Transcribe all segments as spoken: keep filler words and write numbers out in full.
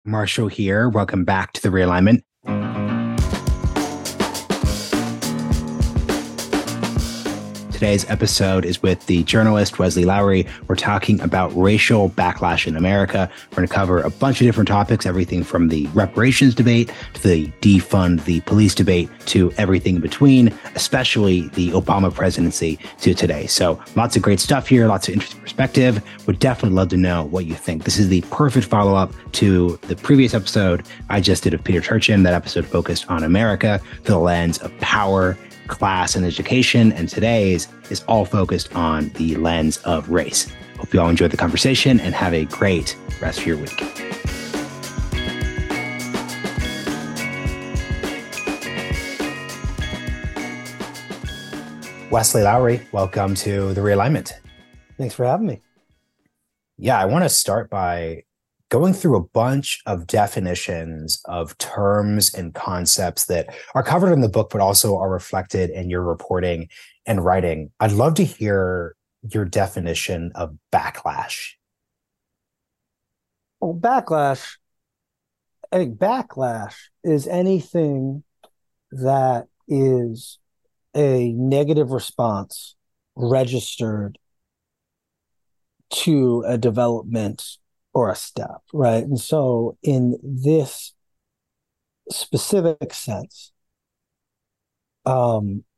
Marshall here. Welcome back to The Realignment. Today's episode is with the journalist Wesley Lowery. We're talking about racial backlash in America. We're going to cover a bunch of different topics, everything from the reparations debate to the defund the police debate to everything in between, especially the Obama presidency to today. So lots of great stuff here, lots of interesting perspective. Would definitely love to know what you think. This is the perfect follow-up to the previous episode I just did of Peter Turchin. That episode focused on America through the lens of power, class, and education, and today's is all focused on the lens of race. Hope you all enjoyed the conversation and have a great rest of your week. Wesley Lowery, welcome to The Realignment. Thanks for having me. Yeah, I want to start by going through a bunch of definitions of terms and concepts that are covered in the book, but also are reflected in your reporting and writing. I'd love to hear your definition of backlash. Well, backlash, I think backlash is anything that is a negative response registered to a development or a step, right? And so in this specific sense, um,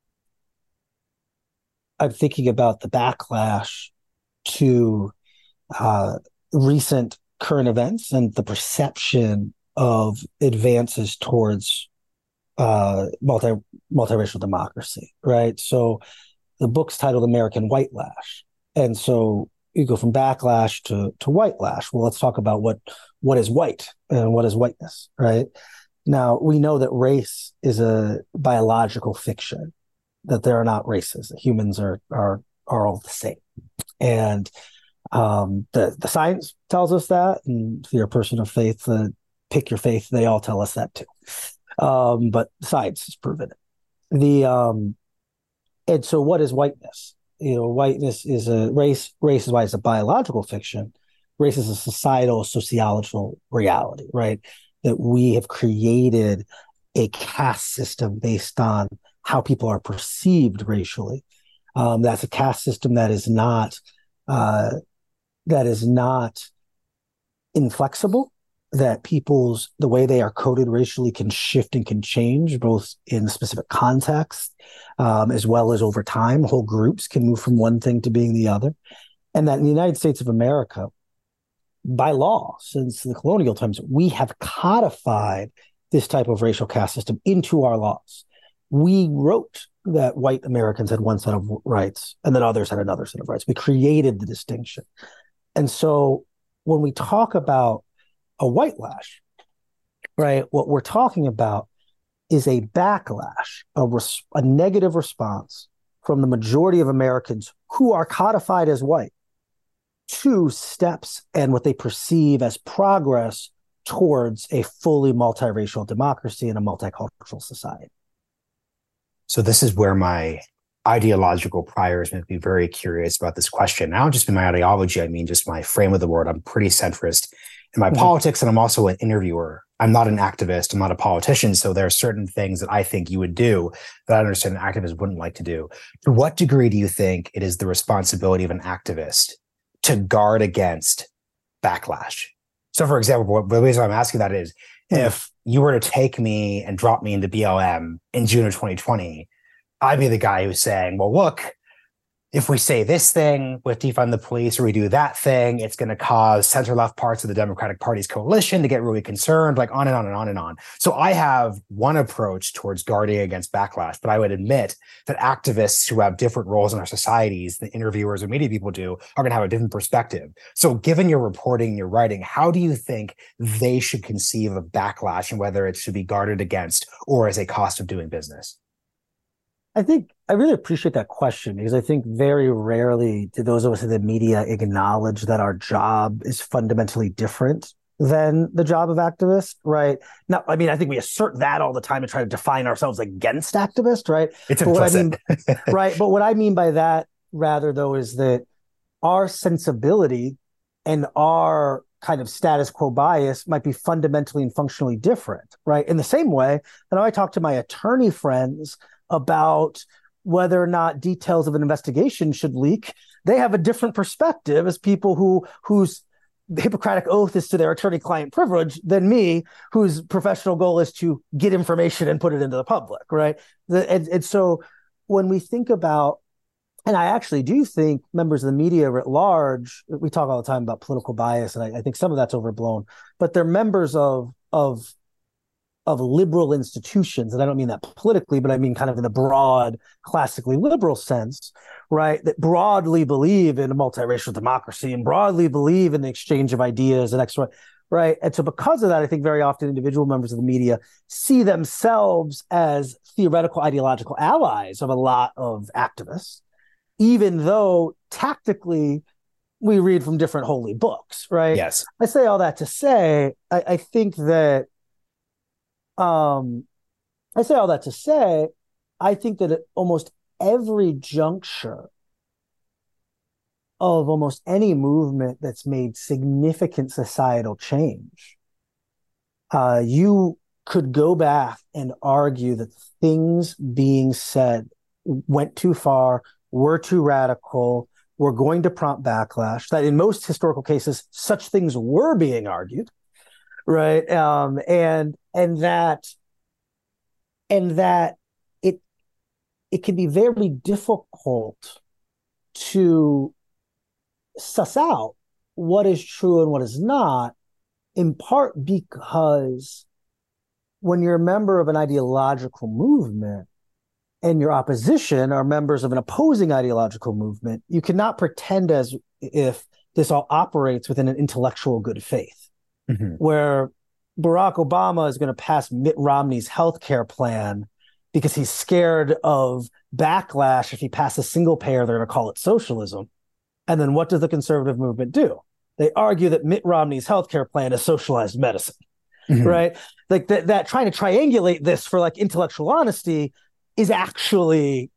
I'm thinking about the backlash to uh, recent current events and the perception of advances towards uh, multi multiracial democracy, right? So the book's titled American White Lash. And so you go from backlash to, to white lash. Well, let's talk about what, what is white and what is whiteness, right? Now, we know that race is a biological fiction, that there are not races, that humans are, are, are all the same. And um, the, the science tells us that, and if you're a person of faith, uh, pick your faith, they all tell us that too. Um, but science has proven it. The, um, and so what is whiteness? You know, whiteness is a race. Race is why it's a biological fiction. Race is a societal, sociological reality, right? That we have created a caste system based on how people are perceived racially. Um, that's a caste system that is not uh, that is not inflexible. That people's the way they are coded racially can shift and can change, both in specific context um, as well as over time. Whole groups can move from one thing to being the other. And that in the United States of America, by law, since the colonial times, we have codified this type of racial caste system into our laws. We wrote that white Americans had one set of rights and then others had another set of rights. We created the distinction. And so when we talk about a white lash, right? What we're talking about is a backlash, a, res- a negative response from the majority of Americans who are codified as white to steps and what they perceive as progress towards a fully multiracial democracy and a multicultural society. So this is where my ideological priors make me very curious about this question. I don't just mean my ideology, I mean just my frame of the world. I'm pretty centrist in my mm-hmm. politics, and I'm also an interviewer. I'm not an activist. I'm not a politician. So there are certain things that I think you would do that I understand an activist wouldn't like to do. To what degree do you think it is the responsibility of an activist to guard against backlash? So for example, the reason I'm asking that is mm-hmm. if you were to take me and drop me into B L M in June of twenty twenty, I'd be the guy who's saying, well, look, if we say this thing with defund the police or we do that thing, it's going to cause center-left parts of the Democratic Party's coalition to get really concerned, like on and on and on and on. So I have one approach towards guarding against backlash, but I would admit that activists who have different roles in our societies, the interviewers or media people do, are going to have a different perspective. So given your reporting and your writing, how do you think they should conceive of backlash and whether it should be guarded against or as a cost of doing business? I think I really appreciate that question because I think very rarely do those of us in the media acknowledge that our job is fundamentally different than the job of activist, right? Now, I mean, I think we assert that all the time and try to define ourselves against activists, right? It's but what I implicit. mean, right. But what I mean by that, rather, though, is that our sensibility and our kind of status quo bias might be fundamentally and functionally different, right? In the same way that I talk to my attorney friends about whether or not details of an investigation should leak, they have a different perspective as people who whose Hippocratic oath is to their attorney-client privilege than me, whose professional goal is to get information and put it into the public, right? The, and, and so when we think about, and I actually do think members of the media at large, we talk all the time about political bias, and I, I think some of that's overblown, but they're members of of of liberal institutions, and I don't mean that politically, but I mean kind of in the broad, classically liberal sense, right? That broadly believe in a multiracial democracy and broadly believe in the exchange of ideas and extra, right? And so because of that, I think very often individual members of the media see themselves as theoretical ideological allies of a lot of activists, even though tactically we read from different holy books, right? Yes. I say all that to say, I, I think that Um, I say all that to say, I think that at almost every juncture of almost any movement that's made significant societal change, uh, you could go back and argue that things being said went too far, were too radical, were going to prompt backlash, that in most historical cases, such things were being argued, right? Um, and and that and that it it can be very difficult to suss out what is true and what is not, in part because when you're a member of an ideological movement and your opposition are members of an opposing ideological movement, you cannot pretend as if this all operates within an intellectual good faith, mm-hmm. where Barack Obama is going to pass Mitt Romney's healthcare plan because he's scared of backlash if he passes single payer, they're going to call it socialism. And then what does the conservative movement do? They argue that Mitt Romney's healthcare plan is socialized medicine, mm-hmm. right? Like that, that trying to triangulate this for like intellectual honesty is actually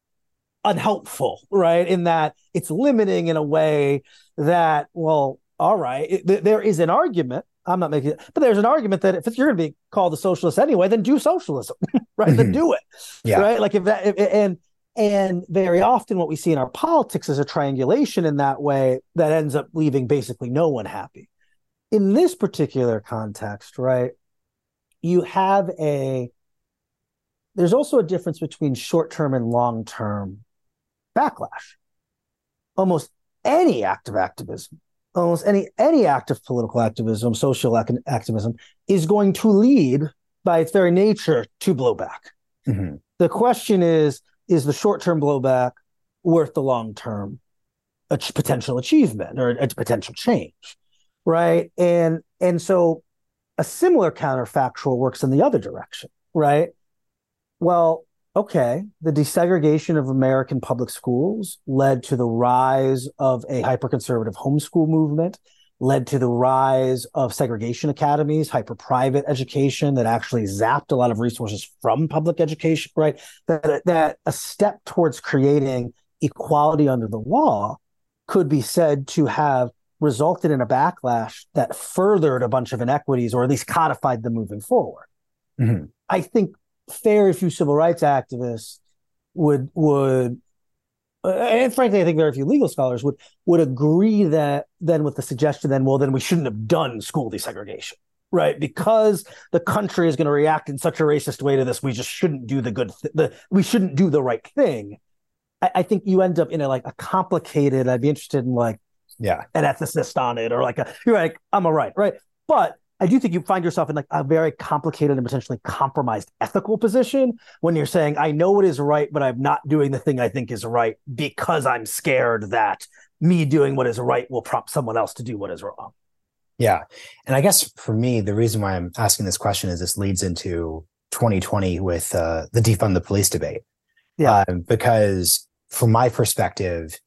unhelpful, right? In that it's limiting in a way that, well, all right, it, th- there is an argument. I'm not making it, but there's an argument that if you're going to be called a socialist anyway, then do socialism, right? Mm-hmm. Then do it, yeah. right? Like if that, if, and and very often what we see in our politics is a triangulation in that way that ends up leaving basically no one happy. In this particular context, right, you have a, there's also a difference between short-term and long-term backlash. Almost any act of activism, almost any any act of political activism, social ac- activism, is going to lead, by its very nature, to blowback. Mm-hmm. The question is, is the short-term blowback worth the long-term ach- potential achievement or a potential change, right? And and so a similar counterfactual works in the other direction, right? Well, okay, the desegregation of American public schools led to the rise of a hyper-conservative homeschool movement, led to the rise of segregation academies, hyper-private education that actually zapped a lot of resources from public education, right? That, that a step towards creating equality under the law could be said to have resulted in a backlash that furthered a bunch of inequities or at least codified them moving forward. Mm-hmm. I think very few civil rights activists would would uh, and frankly I think very few legal scholars would would agree that then with the suggestion then well then we shouldn't have done school desegregation, right? Because the country is going to react in such a racist way to this, we just shouldn't do the good th- the we shouldn't do the right thing. I, I think you end up in a like a complicated, I'd be interested in like yeah an ethicist on it or like a you're like I'm a right right but I do think you find yourself in like a very complicated and potentially compromised ethical position when you're saying, I know what is right, but I'm not doing the thing I think is right because I'm scared that me doing what is right will prompt someone else to do what is wrong. Yeah. And I guess for me, the reason why I'm asking this question is this leads into twenty twenty with uh, the defund the police debate. Yeah. Uh, because from my perspective,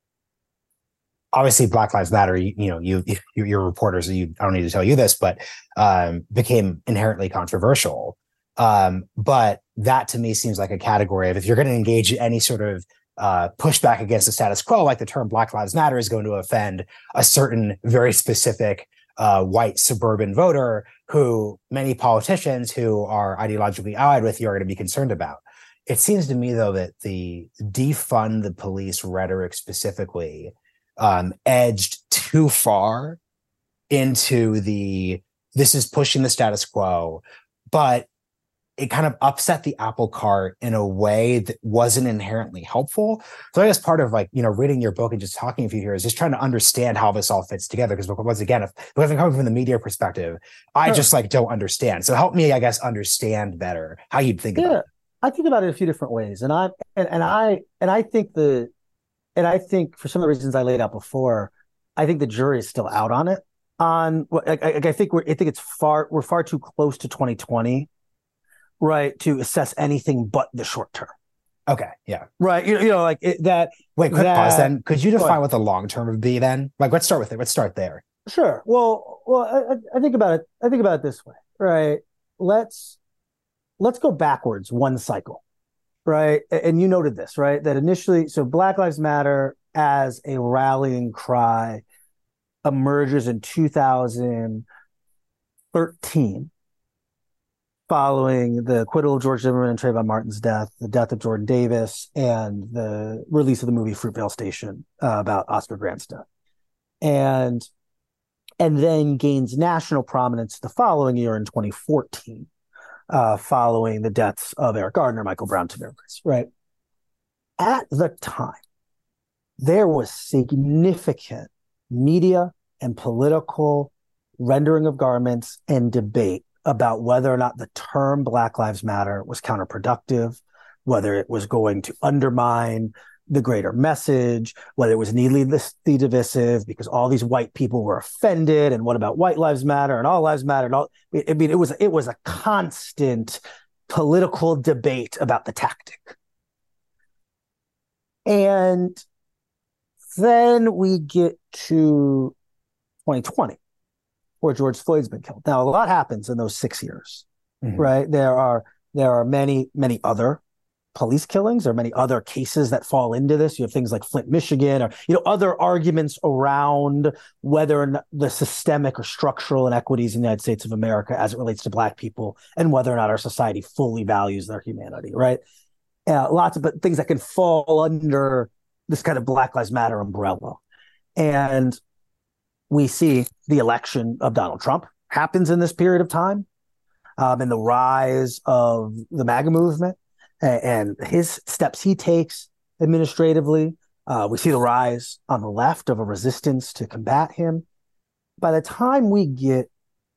obviously, Black Lives Matter, you, you know, you, you, you're reporters, you, I don't need to tell you this, but um, became inherently controversial. Um, but that to me seems like a category of if you're going to engage in any sort of uh, pushback against the status quo, like the term Black Lives Matter is going to offend a certain very specific uh, white suburban voter who many politicians who are ideologically allied with you are going to be concerned about. It seems to me, though, that the defund the police rhetoric specifically um, edged too far into the this is pushing the status quo, but it kind of upset the apple cart in a way that wasn't inherently helpful. So I guess part of like, you know, reading your book and just talking with you here is just trying to understand how this all fits together. Because once again, if because I'm coming from the media perspective, I sure. just like don't understand. So help me, I guess, understand better how you'd think yeah, about it. I think about it a few different ways. And I and, and I and I think the and I think for some of the reasons I laid out before, I think the jury is still out on it. On I, I, I think we're I think it's far we're far too close to twenty twenty. Right, to assess anything but the short term. Okay, yeah. Right, you, you know, like it, that. Wait, quick that, pause then. Could you define what the long term would be then? Like, let's start with it. Let's start there. Sure. Well, well, I, I think about it. I think about it this way, right? Let's let's go backwards one cycle, right? And you noted this, right? That initially, so Black Lives Matter as a rallying cry emerges in two thousand thirteen. Following the acquittal of George Zimmerman and Trayvon Martin's death, the death of Jordan Davis, and the release of the movie Fruitvale Station uh, about Oscar Grant's death. And, and then gains national prominence the following year in twenty fourteen, uh, following the deaths of Eric Gardner, Michael Brown, Tamir Rice, right? At the time, there was significant media and political rendering of garments and debate about whether or not the term Black Lives Matter was counterproductive, whether it was going to undermine the greater message, whether it was needlessly divisive because all these white people were offended, and what about white lives matter and all lives matter? And all, I mean, it was it was a constant political debate about the tactic. And then we get to twenty twenty. Where George Floyd's been killed. Now, a lot happens in those six years, mm-hmm. right? There are there are many, many other police killings. There are many other cases that fall into this. You have things like Flint, Michigan, or you know other arguments around whether or not the systemic or structural inequities in the United States of America as it relates to Black people and whether or not our society fully values their humanity, right? Uh, lots of but things that can fall under this kind of Black Lives Matter umbrella. And we see the election of Donald Trump happens in this period of time, um, and the rise of the MAGA movement and, and his steps he takes administratively. Uh, we see the rise on the left of a resistance to combat him. By the time we get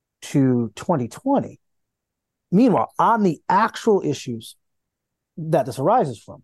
to twenty twenty, meanwhile, on the actual issues that this arises from,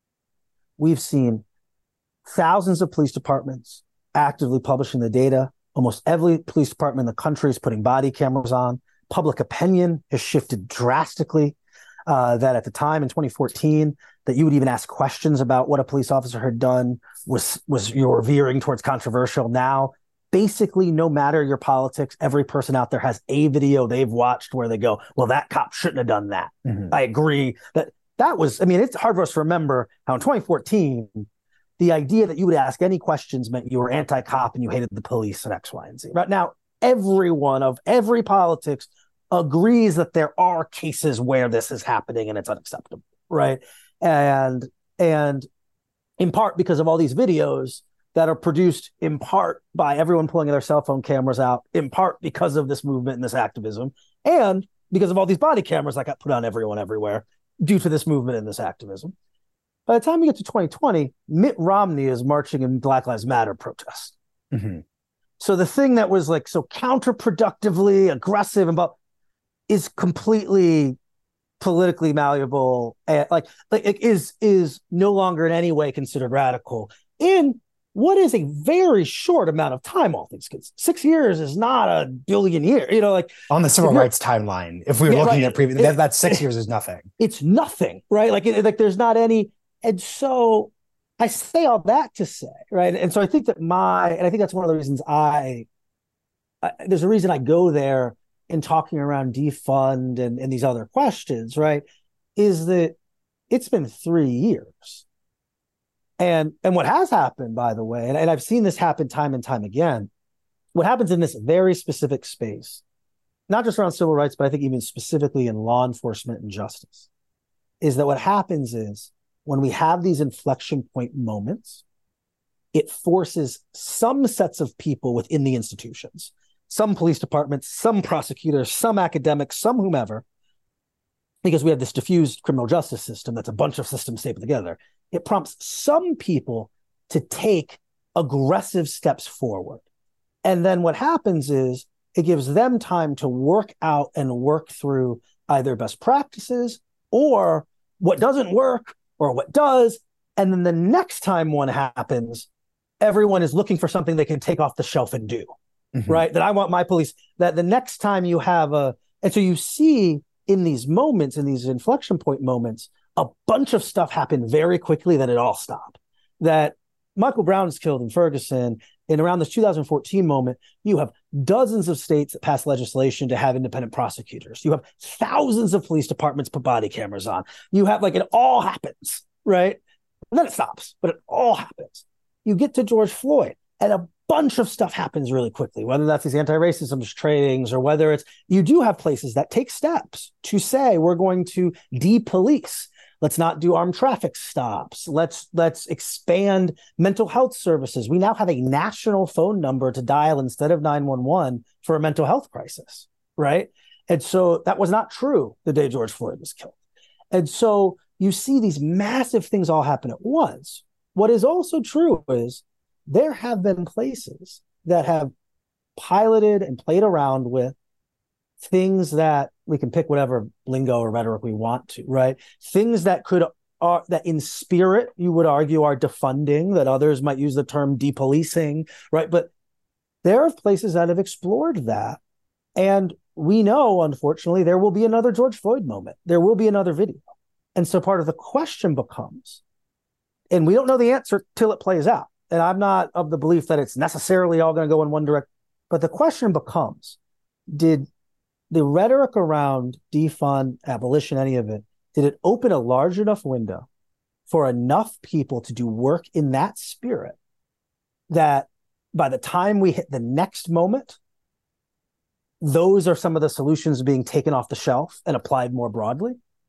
we've seen thousands of police departments actively publishing the data. Almost every police department in the country is putting body cameras on. Public opinion has shifted drastically. Uh, that at the time in twenty fourteen, that you would even ask questions about what a police officer had done was was you're veering towards controversial. Now, basically, no matter your politics, every person out there has a video they've watched where they go, well, that cop shouldn't have done that. Mm-hmm. I agree that that was, I mean, it's hard for us to remember how in twenty fourteen, the idea that you would ask any questions meant you were anti-cop and you hated the police and X, Y, and Z. Right now, everyone of every politics agrees that there are cases where this is happening and it's unacceptable, right? And and in part because of all these videos that are produced in part by everyone pulling their cell phone cameras out, in part because of this movement and this activism, and because of all these body cameras that got put on everyone everywhere due to this movement and this activism. By the time you get to twenty twenty, Mitt Romney is marching in Black Lives Matter protests. Mm-hmm. So the thing that was like so counterproductively aggressive and but is completely politically malleable, and like like it is is no longer in any way considered radical in what is a very short amount of time. All things considered, six years is not a billion years. You know, like on the civil rights timeline, if we were yeah, looking right, at previous, that, that six years is nothing. It's nothing, right? Like it, like there's not any. And so I say all that to say, right? And so I think that my, and I think that's one of the reasons I, I there's a reason I go there in talking around defund and, and these other questions, right? Is that it's been three years. And and what has happened, by the way, and, and I've seen this happen time and time again, what happens in this very specific space, not just around civil rights, but I think even specifically in law enforcement and justice, is that what happens is when we have these inflection point moments, it forces some sets of people within the institutions, some police departments, some prosecutors, some academics, some whomever, because we have this diffused criminal justice system that's a bunch of systems stapled together. It prompts some people to take aggressive steps forward. And then what happens is it gives them time to work out and work through either best practices or what doesn't work or what does. And then the next time one happens, everyone is looking for something they can take off the shelf and do, mm-hmm. right? That I want my police, that the next time you have a, and so you see in these moments, in these inflection point moments, a bunch of stuff happen very quickly, then it all stopped. That Michael Brown is killed in Ferguson, and around this two thousand fourteen moment, you have dozens of states that pass legislation to have independent prosecutors. You have thousands of police departments put body cameras on. You have, like, it all happens, right? And then it stops, but it all happens. You get to George Floyd, and a bunch of stuff happens really quickly, whether that's these anti-racism trainings or whether it's, you do have places that take steps to say, we're going to de-police. Let's not do armed traffic stops. Let's let's expand mental health services. We now have a national phone number to dial instead of nine one one for a mental health crisis, right? And so that was not true the day George Floyd was killed. And so you see these massive things all happen at once. What is also true is there have been places that have piloted and played around with things that we can pick whatever lingo or rhetoric we want to, right? Things that could are that in spirit, you would argue, are defunding, that others might use the term depolicing, right? But there are places that have explored that. And we know, unfortunately, there will be another George Floyd moment. There will be another video. And so part of the question becomes, and we don't know the answer till it plays out. And I'm not of the belief that it's necessarily all going to go in one direction. But the question becomes, did the rhetoric around defund, abolition, any of it, did it open a large enough window for enough people to do work in that spirit that by the time we hit the next moment, those are some of the solutions being taken off the shelf and applied more broadly?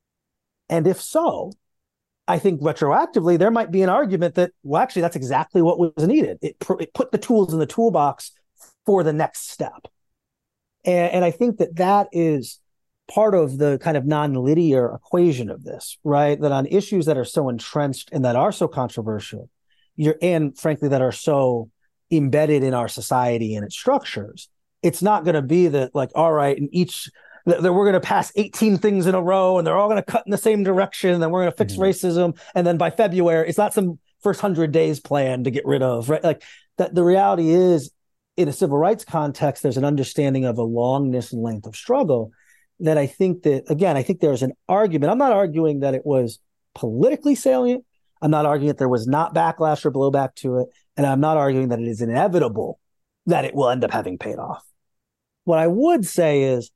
And if so, I think retroactively, there might be an argument that, well, actually, that's exactly what was needed. It, pr- it put the tools in the toolbox for the next step. And, and I think that that is part of the kind of non-linear equation of this, right? That on issues that are so entrenched and that are so controversial, you're, and frankly, that are so embedded in our society and its structures, it's not going to be that, like, all right, in each, that, that we're going to pass eighteen things in a row and they're all going to cut in the same direction and then we're going to fix mm-hmm. racism. And then by February, it's not some first hundred days plan to get rid of, right? Like, that the reality is, in a civil rights context, there's an understanding of a longness and length of struggle that I think that, again, I think there's an argument. I'm not arguing that it was politically salient. I'm not arguing that there was not backlash or blowback to it. And I'm not arguing that it is inevitable that it will end up having paid off. What I would say is,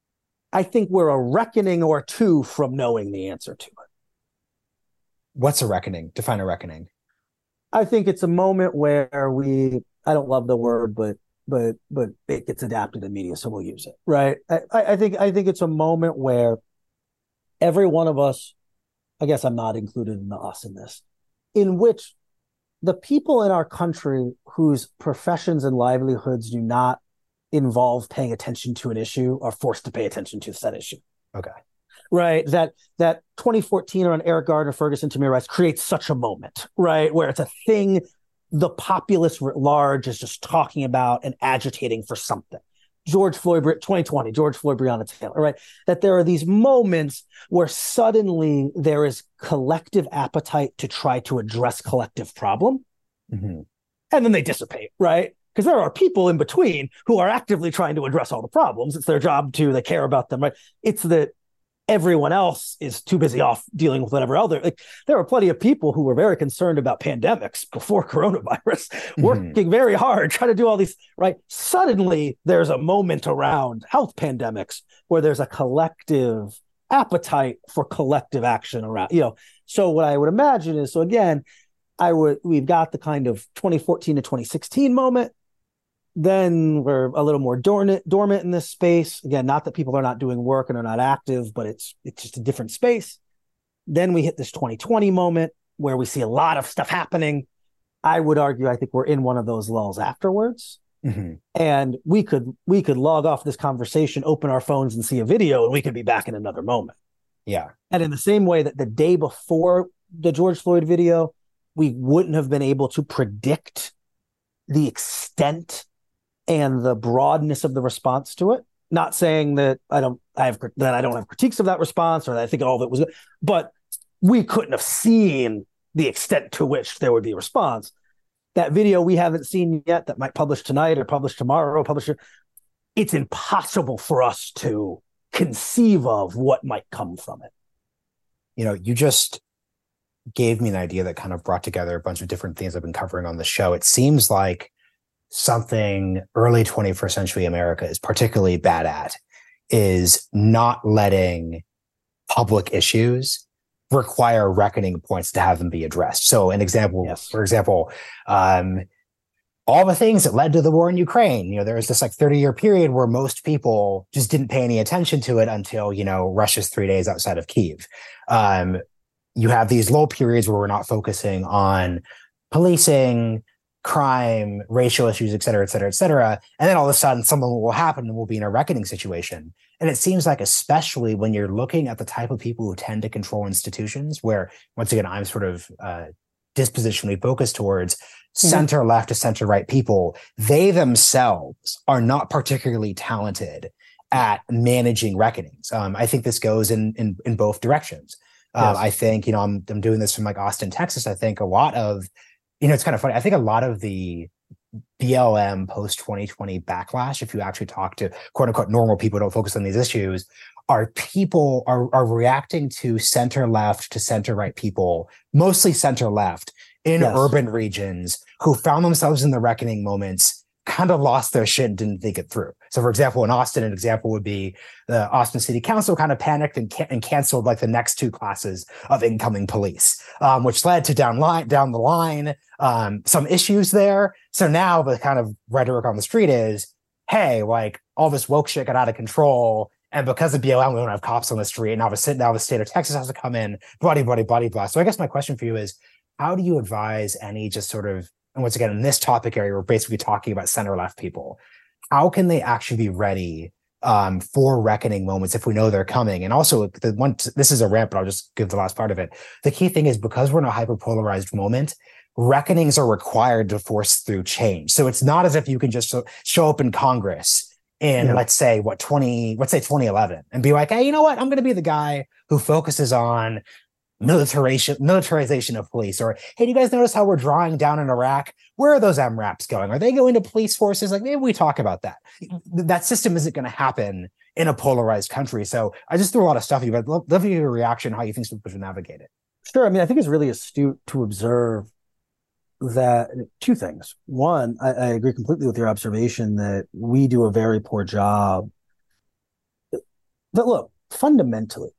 I think we're a reckoning or two from knowing the answer to it. What's a reckoning? Define a reckoning. I think it's a moment where we, I don't love the word, but but but it gets adapted in media, so we'll use it, right? I, I think I think it's a moment where every one of us, I guess I'm not included in the us in this, in which the people in our country whose professions and livelihoods do not involve paying attention to an issue are forced to pay attention to said issue. Okay. Right. That that twenty fourteen around Eric Gardner, Ferguson, Tamir Rice creates such a moment, right? Where it's a thing the populace writ large is just talking about and agitating for something. George Floyd, twenty twenty, George Floyd, Breonna Taylor, right? That there are these moments where suddenly there is collective appetite to try to address collective problem. Mm-hmm. And then they dissipate, right? Because there are people in between who are actively trying to address all the problems. It's their job to, they care about them, right? It's that everyone else is too busy off dealing with whatever other, like, there are plenty of people who were very concerned about pandemics before coronavirus, mm-hmm. working very hard, trying to do all these, right? Suddenly there's a moment around health pandemics where there's a collective appetite for collective action around, you know. So what I would imagine is, so again, I would, we've got the kind of twenty fourteen to twenty sixteen moment. Then we're a little more dormant, dormant in this space. Again, not that people are not doing work and are not active, but it's it's just a different space. Then we hit this twenty twenty moment where we see a lot of stuff happening. I would argue, I think we're in one of those lulls afterwards. Mm-hmm. And we could we could log off this conversation, open our phones and see a video, and we could be back in another moment. Yeah. And in the same way that the day before the George Floyd video, we wouldn't have been able to predict the extent and the broadness of the response to it. Not saying that I don't I have that I don't have critiques of that response or that I think all of it was good, but we couldn't have seen the extent to which there would be a response. That video we haven't seen yet that might publish tonight or publish tomorrow or publish it, it's impossible for us to conceive of what might come from it. You know, you just gave me an idea that kind of brought together a bunch of different things I've been covering on the show. It seems like something early twenty-first century America is particularly bad at is not letting public issues require reckoning points to have them be addressed. So an example, yes. for example, um, all the things that led to the war in Ukraine, you know, there was this like thirty year period where most people just didn't pay any attention to it until, you know, Russia's three days outside of Kyiv. Um, you have these low periods where we're not focusing on policing, crime, racial issues, et cetera, et cetera, et cetera. And then all of a sudden something will happen and we'll be in a reckoning situation. And it seems like, especially when you're looking at the type of people who tend to control institutions, where, once again, I'm sort of uh, dispositionally focused towards mm-hmm. center left to center right people, they themselves are not particularly talented at managing reckonings. Um, I think this goes in in, in both directions. Um, yes. I think, you know, I'm I'm doing this from like Austin, Texas. I think a lot of, you know, it's kind of funny. I think a lot of the B L M post twenty twenty backlash, if you actually talk to quote unquote normal people who don't focus on these issues, are people are, are reacting to center left to center right people, mostly center left in yes. urban regions who found themselves in the reckoning moments, kind of lost their shit and didn't think it through. So, for example, in Austin, an example would be the Austin City Council kind of panicked and, ca- and canceled like the next two classes of incoming police, um, which led to down line down the line um, some issues there. So now the kind of rhetoric on the street is, hey, like all this woke shit got out of control, and because of B L M, we don't have cops on the street. And now the now the state of Texas has to come in, bloody, bloody, bloody, blah. So I guess my question for you is, how do you advise any just sort of, and once again, in this topic area, we're basically talking about center-left people, how can they actually be ready um, for reckoning moments if we know they're coming? And also, the one, this is a rant, but I'll just give the last part of it. The key thing is, because we're in a hyperpolarized moment, reckonings are required to force through change. So it's not as if you can just show up in Congress in, yeah. let's say, what, twenty, let's say twenty eleven, and be like, hey, you know what? I'm going to be the guy who focuses on militarization militarization of police. Or, hey, do you guys notice how we're drawing down in Iraq? Where are those M RAPs going? Are they going to police forces? Like, maybe we talk about that. That system isn't going to happen in a polarized country. So I just threw a lot of stuff at you, but love, love your reaction, how you think people should navigate it. Sure. I mean, I think it's really astute to observe that two things. One, I, I agree completely with your observation that we do a very poor job. But look, fundamentally,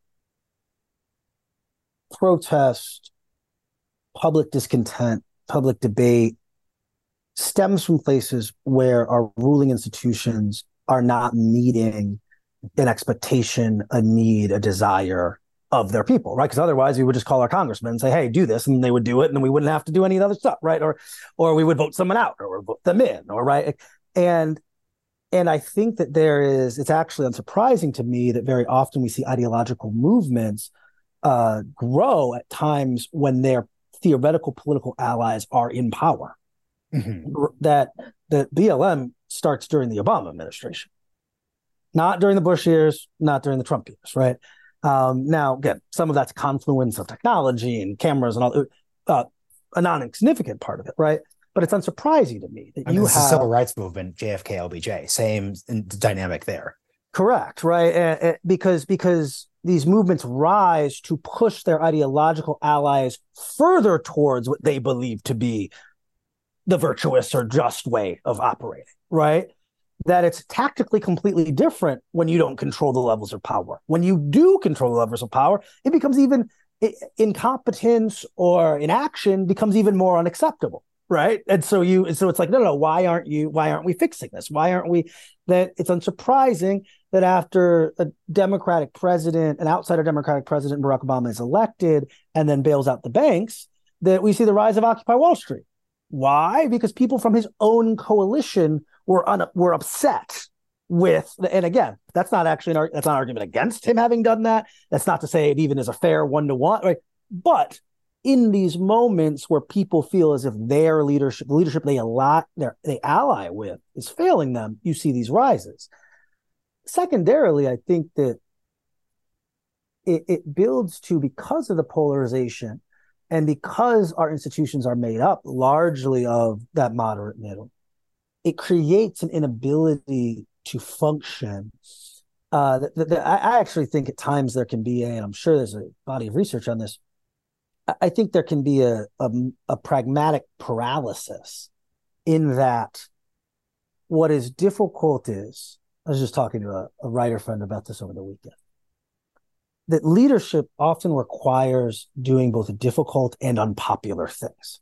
protest, public discontent, public debate stems from places where our ruling institutions are not meeting an expectation, a need, a desire of their people, right? Because otherwise we would just call our congressmen and say, hey, do this, and they would do it, and then we wouldn't have to do any of the other stuff, right? Or or we would vote someone out or vote them in, or right. And and I think that there is, it's actually unsurprising to me that very often we see ideological movements uh, grow at times when their theoretical political allies are in power. Mm-hmm. That the B L M starts during the Obama administration, not during the Bush years, not during the Trump years, right? Um, now, again, some of that's confluence of technology and cameras and all, uh, a non-insignificant part of it, right? But it's unsurprising to me that I mean, you it's have the civil rights movement, J F K, L B J, same dynamic there. Correct, right? And, and because because these movements rise to push their ideological allies further towards what they believe to be the virtuous or just way of operating, right? That it's tactically completely different when you don't control the levels of power. When you do control the levels of power, it becomes even, incompetence or inaction becomes even more unacceptable, right? And so you, and so it's like, no, no, why aren't you, why aren't we fixing this? Why aren't we, that it's unsurprising that after a Democratic president, an outsider Democratic president, Barack Obama is elected and then bails out the banks, that we see the rise of Occupy Wall Street. Why? Because people from his own coalition were un, were upset with, and again, that's not actually an, that's not an argument against him having done that. That's not to say it even is a fair one to one, right? But in these moments where people feel as if their leadership, the leadership they ally, they ally with, is failing them, you see these rises. Secondarily, I think that it, it builds to, because of the polarization and because our institutions are made up largely of that moderate middle, it creates an inability to function. Uh, that, that, I actually think at times there can be a, and I'm sure there's a body of research on this, I think there can be a, a, a pragmatic paralysis in that what is difficult is, I was just talking to a, a writer friend about this over the weekend, that leadership often requires doing both difficult and unpopular things.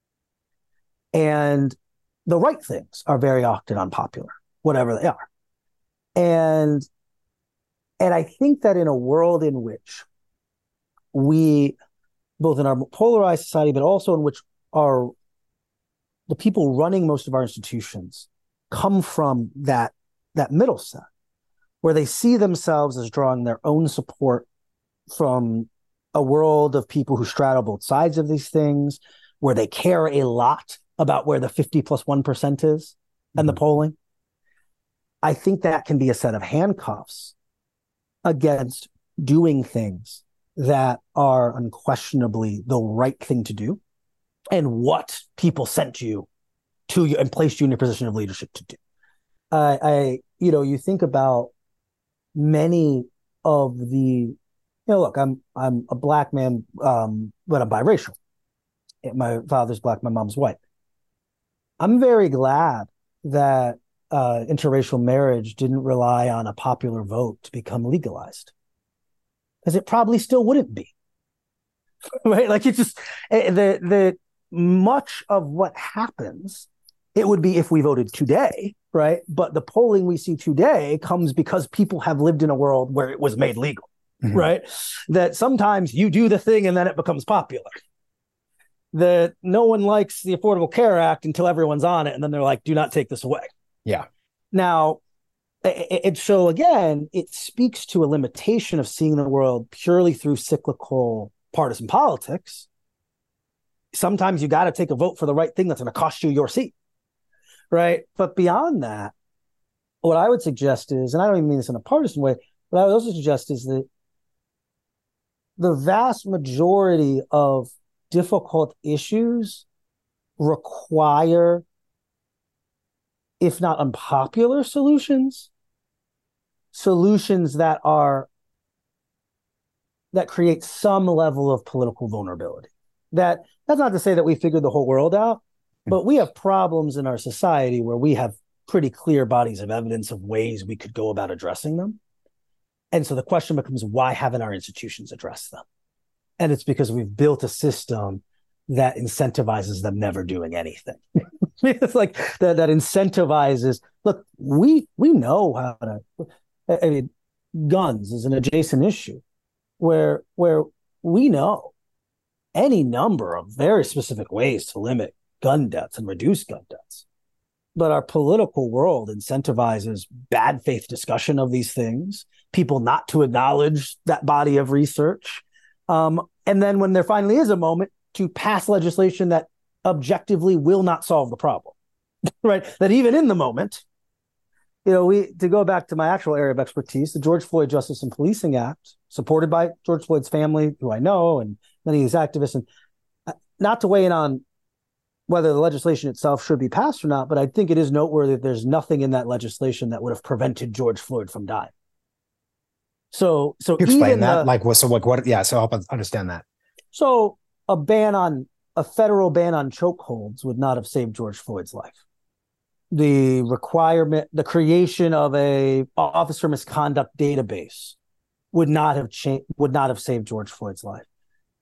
And the right things are very often unpopular, whatever they are. And, and I think that in a world in which we, both in our polarized society, but also in which our the people running most of our institutions come from that, that middle set, where they see themselves as drawing their own support from a world of people who straddle both sides of these things, where they care a lot about where the fifty plus one percent is and mm-hmm. the polling. I think that can be a set of handcuffs against doing things that are unquestionably the right thing to do and what people sent you to you and placed you in your position of leadership to do. Uh, I, you know, you think about many of the, you know, look, I'm, I'm a black man, um, but I'm biracial. My father's black, my mom's white. I'm very glad that uh, interracial marriage didn't rely on a popular vote to become legalized, because it probably still wouldn't be, right? Like, it just, the, the much of what happens, it would be if we voted today, right? But the polling we see today comes because people have lived in a world where it was made legal, mm-hmm. right? That sometimes you do the thing and then it becomes popular. That no one likes the Affordable Care Act until everyone's on it, and then they're like, do not take this away. Yeah. Now, and so again, it speaks to a limitation of seeing the world purely through cyclical partisan politics. Sometimes you got to take a vote for the right thing that's going to cost you your seat, right? But beyond that, what I would suggest is, and I don't even mean this in a partisan way, what I would also suggest is that the vast majority of difficult issues require, if not unpopular solutions, solutions that are, that create some level of political vulnerability. That, that's not to say that we figured the whole world out, but we have problems in our society where we have pretty clear bodies of evidence of ways we could go about addressing them. And so the question becomes, why haven't our institutions addressed them? And it's because we've built a system that incentivizes them never doing anything. It's like that, that incentivizes, look, we we know how to, I mean, guns is an adjacent issue where where we know any number of very specific ways to limit gun deaths and reduce gun deaths. But our political world incentivizes bad faith discussion of these things, people not to acknowledge that body of research. Um, and then when there finally is a moment, to pass legislation that objectively will not solve the problem, right? That even in the moment, you know, we, to go back to my actual area of expertise, the George Floyd Justice and Policing Act, supported by George Floyd's family, who I know, and many of these activists, and not to weigh in on whether the legislation itself should be passed or not, but I think it is noteworthy that there's nothing in that legislation that would have prevented George Floyd from dying. So, so you explain even that, the, like, what? So, like, what? Yeah, so help us understand that. So, a ban on a federal ban on chokeholds would not have saved George Floyd's life. The requirement, the creation of a officer misconduct database would not have changed, would not have saved George Floyd's life.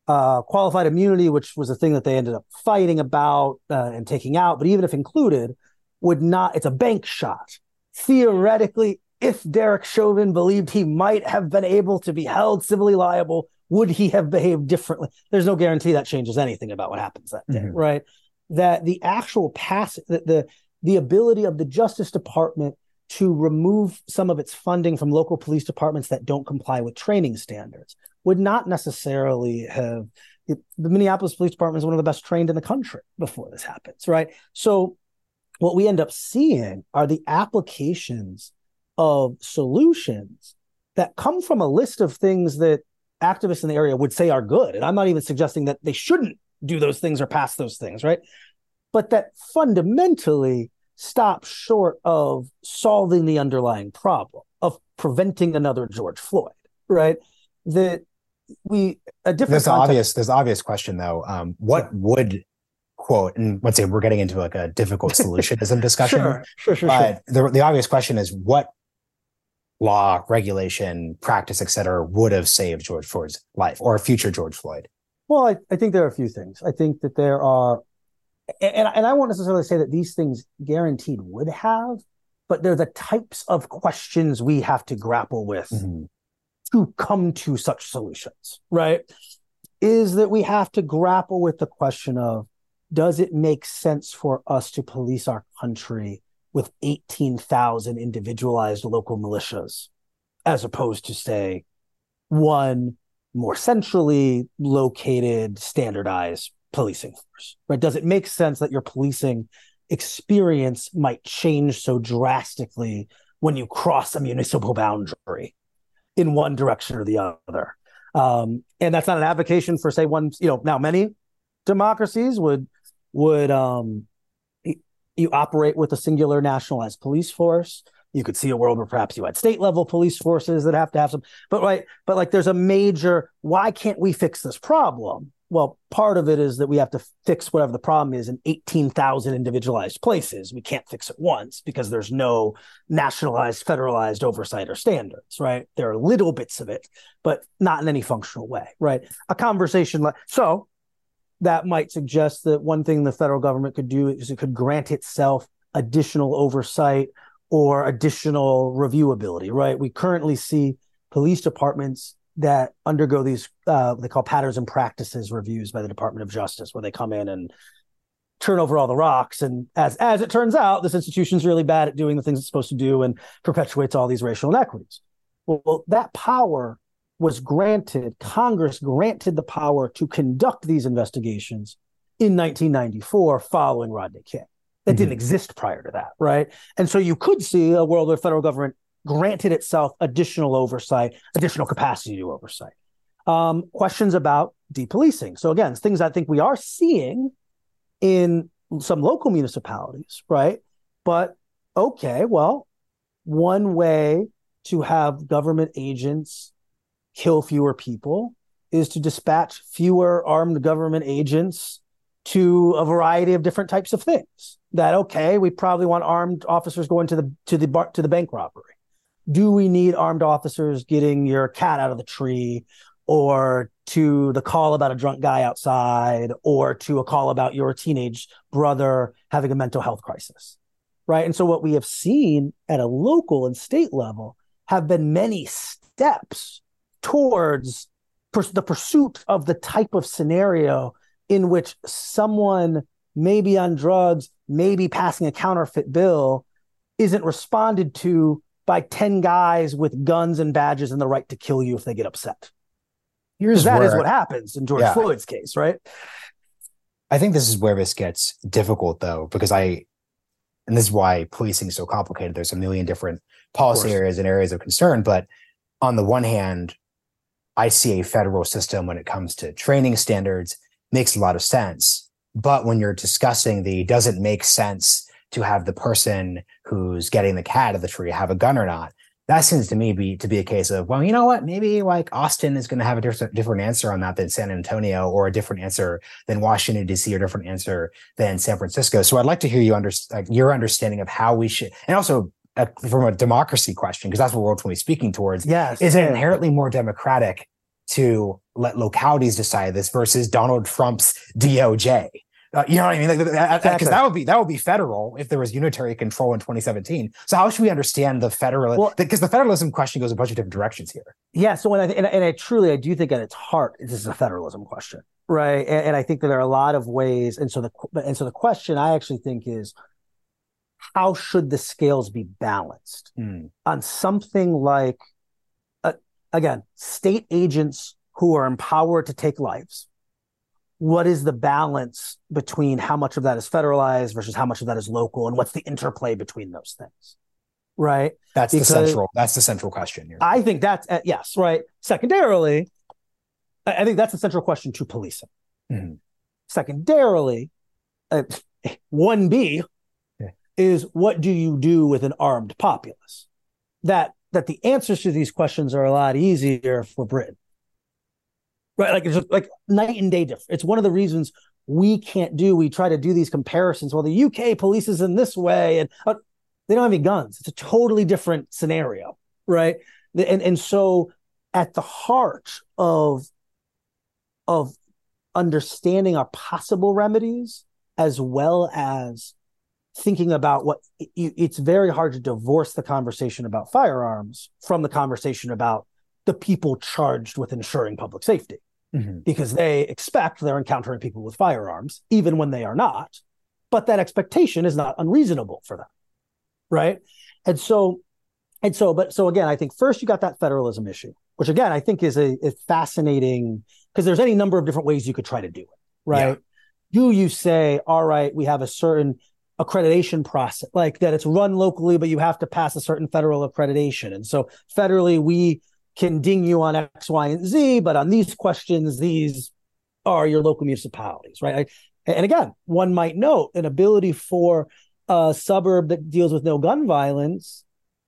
uh, qualified immunity, which was a thing that they ended up fighting about uh, and taking out, but even if included, would not, it's a bank shot. Theoretically, if Derek Chauvin believed he might have been able to be held civilly liable, would he have behaved differently? There's no guarantee that changes anything about what happens that day, mm-hmm. right? That the actual pass, the, the the ability of the Justice Department to remove some of its funding from local police departments that don't comply with training standards would not necessarily have. It, the Minneapolis Police Department is one of the best trained in the country before this happens, right? So what we end up seeing are the applications of solutions that come from a list of things that activists in the area would say are good. And I'm not even suggesting that they shouldn't do those things or pass those things, right? But that fundamentally stop short of solving the underlying problem, of preventing another George Floyd, right? That we, a different There's the context- obvious, there's the obvious question though. Um, what would, quote, and let's say we're getting into like a difficult solutionism discussion. Sure, sure, sure, but sure. The, the obvious question is what law, regulation, practice, et cetera, would have saved George Floyd's life or future George Floyd? Well, I, I think there are a few things. I think that there are, and, and I won't necessarily say that these things guaranteed would have, but they're the types of questions we have to grapple with mm-hmm. to come to such solutions, right? Is that we have to grapple with the question of, does it make sense for us to police our country with eighteen thousand individualized local militias, as opposed to, say, one more centrally located, standardized policing force, right? Does it make sense that your policing experience might change so drastically when you cross a municipal boundary in one direction or the other? Um, and that's not an advocation for, say, one, you know, now many democracies would, would um, you operate with a singular nationalized police force. You could see a world where perhaps you had state level police forces that have to have some, but right. But like there's a major, why can't we fix this problem? Well, part of it is that we have to fix whatever the problem is in eighteen thousand individualized places. We can't fix it once because there's no nationalized, federalized oversight or standards, right? There are little bits of it, but not in any functional way, right? A conversation like, so that might suggest that one thing the federal government could do is it could grant itself additional oversight or additional reviewability, right? We currently see police departments that undergo these, uh, they call patterns and practices reviews by the Department of Justice, where they come in and turn over all the rocks. And as, as it turns out, this institution's really bad at doing the things it's supposed to do and perpetuates all these racial inequities. Well, well that power was granted, Congress granted the power to conduct these investigations in nineteen ninety-four following Rodney King. That mm-hmm. didn't exist prior to that, right? And so you could see a world where the federal government granted itself additional oversight, additional capacity to oversight. Um, questions about depolicing. So again, things I think we are seeing in some local municipalities, right? But okay, well, one way to have government agents kill fewer people is to dispatch fewer armed government agents to a variety of different types of things. That, okay, we probably want armed officers going to the to the bar, to the bank robbery. Do we need armed officers getting your cat out of the tree, or to the call about a drunk guy outside, or to a call about your teenage brother having a mental health crisis, right? And so what we have seen at a local and state level have been many steps towards pers- the pursuit of the type of scenario in which someone maybe on drugs, maybe passing a counterfeit bill, isn't responded to by ten guys with guns and badges and the right to kill you if they get upset. Here's that where, is what happens in George yeah. Floyd's case, right? I think this is where this gets difficult, though, because I, and this is why policing is so complicated. There's a million different policy areas and areas of concern. But on the one hand, I see a federal system when it comes to training standards makes a lot of sense. But when you're discussing the does it make sense to have the person who's getting the cat out of the tree have a gun or not, that seems to me be to be a case of, well, you know what, maybe like Austin is going to have a different different answer on that than San Antonio, or a different answer than Washington, D C, or a different answer than San Francisco. So I'd like to hear you under, like, your understanding of how we should, and also uh, from a democracy question, because that's what we're ultimately speaking towards. Yes. Is it inherently more democratic to let localities decide this versus Donald Trump's D O J. Uh, you know what I mean? Because like, exactly. that would be that would be federal if there was unitary control in twenty seventeen. So how should we understand the federal? Well, because the federalism question goes a bunch of different directions here. Yeah. So when I and, and I truly I do think at its heart this is a federalism question, right? And, and I think that there are a lot of ways. And so the and so the question I actually think is, how should the scales be balanced mm. on something like, uh, again, state agents who are empowered to take lives? What is the balance between how much of that is federalized versus how much of that is local, and what's the interplay between those things, right? That's because the central. That's the central question here. I think that's uh, yes, right. Secondarily, I think that's the central question to policing. Mm-hmm. Secondarily, uh, one B yeah. is what do you do with an armed populace? That that the answers to these questions are a lot easier for Britain. Right, like it's just like night and day difference. It's one of the reasons we can't do. We try to do these comparisons. Well, the U K polices in this way, and uh, they don't have any guns. It's a totally different scenario, right? And and so, at the heart of of understanding our possible remedies, as well as thinking about what it, it's very hard to divorce the conversation about firearms from the conversation about the people charged with ensuring public safety, mm-hmm. because they expect they're encountering people with firearms, even when they are not. But that expectation is not unreasonable for them, right? And so, and so, but so again, I think first you got that federalism issue, which again I think is a, a fascinating, because there's any number of different ways you could try to do it, right? Yeah. Do you say, all right, we have a certain accreditation process, like that it's run locally, but you have to pass a certain federal accreditation, and so federally we can ding you on X, Y, and Z, but on these questions, these are your local municipalities, right? I, and again, one might note an ability for a suburb that deals with no gun violence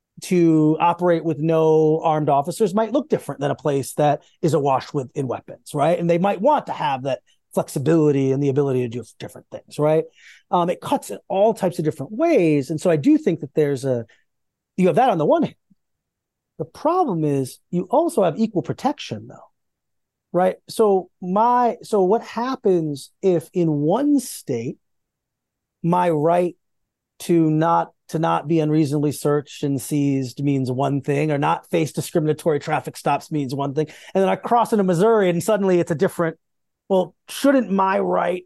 to operate with no armed officers might look different than a place that is awash with in weapons, right? And they might want to have that flexibility and the ability to do different things, right? Um, it cuts in all types of different ways. And so I do think that there's a, you have that on the one hand. The problem is you also have equal protection though, right? So my, so what happens if in one state, my right to not, to not be unreasonably searched and seized means one thing, or not face discriminatory traffic stops means one thing. And then I cross into Missouri and suddenly it's a different, well, shouldn't my right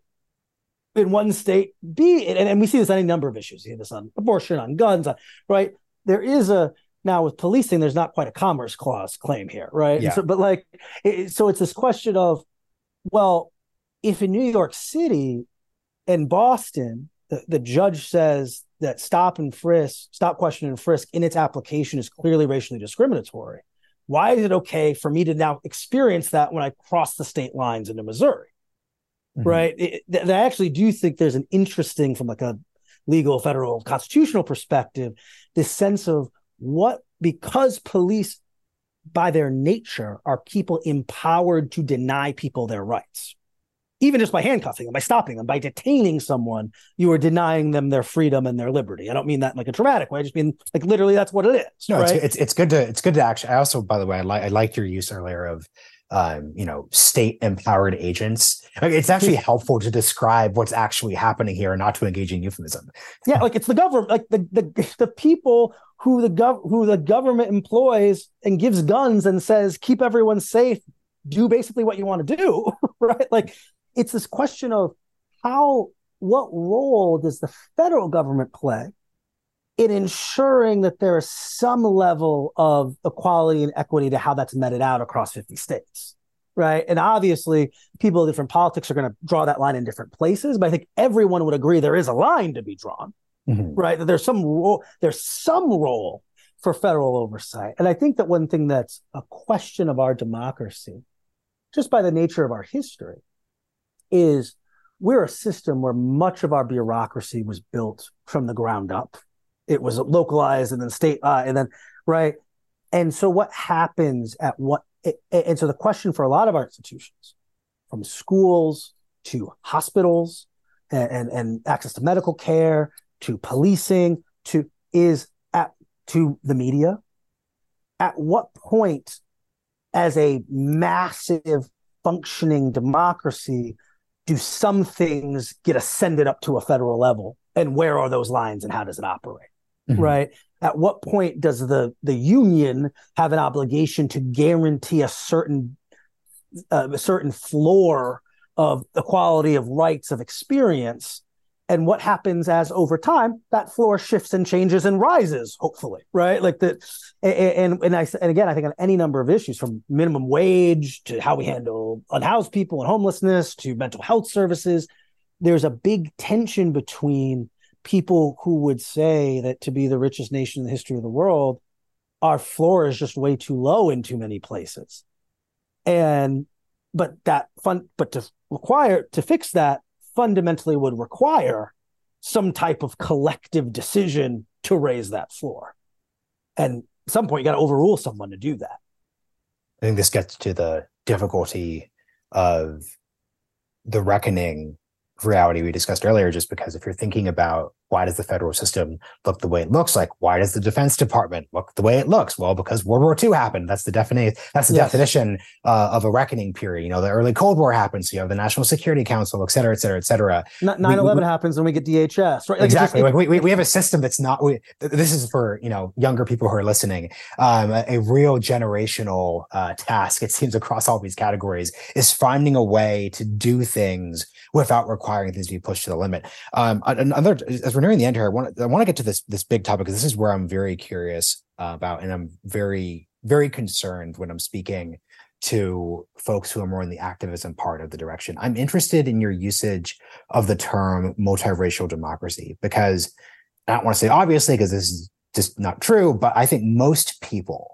in one state be, and, and we see this on any number of issues, you see this on abortion, on guns, on, right? There is a, now with policing, there's not quite a commerce clause claim here, right? Yeah. So, but like, it, so it's this question of, well, if in New York City and Boston, the, the judge says that stop and frisk, stop, question, and frisk in its application is clearly racially discriminatory, why is it okay for me to now experience that when I cross the state lines into Missouri, mm-hmm. right? It, th- I actually do think there's an interesting, from like a legal, federal, constitutional perspective, this sense of, what, because police by their nature are people empowered to deny people their rights, even just by handcuffing them, by stopping them, by detaining someone, you are denying them their freedom and their liberty. I don't mean that in like a dramatic way. I just mean like literally that's what it is. No, right? it's, it's it's good to it's good to actually. I also, by the way, I like I liked your use earlier of um, you know, state empowered agents. Like, it's actually helpful to describe what's actually happening here and not to engage in euphemism. Yeah, like it's the government, like the the the people who the gov who the government employs and gives guns and says keep everyone safe, do basically what you want to do, right? Like it's this question of how, what role does the federal government play in ensuring that there is some level of equality and equity to how that's meted out across fifty states, right? And obviously, people of different politics are going to draw that line in different places, but I think everyone would agree there is a line to be drawn, mm-hmm. right? That there's some role, there's some role for federal oversight. And I think that one thing that's a question of our democracy, just by the nature of our history, is we're a system where much of our bureaucracy was built from the ground up. It was localized and then state, uh, and then, right? And so what happens at what, and so the question for a lot of our institutions, from schools to hospitals and, and, and access to medical care, to policing, to is at, to the media, at what point as a massive functioning democracy, do some things get ascended up to a federal level? And where are those lines and how does it operate? Mm-hmm. Right? At what point does the, the union have an obligation to guarantee a certain uh, a certain floor of the quality of rights of experience? And what happens as over time that floor shifts and changes and rises, hopefully, right? Like that, and and I and again, I think on any number of issues, from minimum wage to how we handle unhoused people and homelessness to mental health services, there's a big tension between people who would say that to be the richest nation in the history of the world, our floor is just way too low in too many places, and but that fun, but to require to fix that fundamentally would require some type of collective decision to raise that floor. And at some point, you got to overrule someone to do that. I think this gets to the difficulty of the reckoning reality we discussed earlier, just because if you're thinking about why does the federal system look the way it looks like, why does the Defense Department look the way it looks? Well, because World War Two happened. That's the definition. That's the yes. definition uh, of a reckoning period. You know, the early Cold War happens. So you have the National Security Council, et cetera, et cetera, et cetera. nine eleven happens when we get D H S, right? Like exactly. Just, like we, we we have a system that's not. We, this is for you know younger people who are listening. Um, a, a real generational uh, task. It seems across all these categories is finding a way to do things without requiring things to be pushed to the limit. Um, another, as we're nearing the end here, I want to, I want to get to this this big topic because this is where I'm very curious uh, about, and I'm very very concerned when I'm speaking to folks who are more in the activism part of the direction. I'm interested in your usage of the term multiracial democracy because I don't want to say obviously because this is just not true, but I think most people.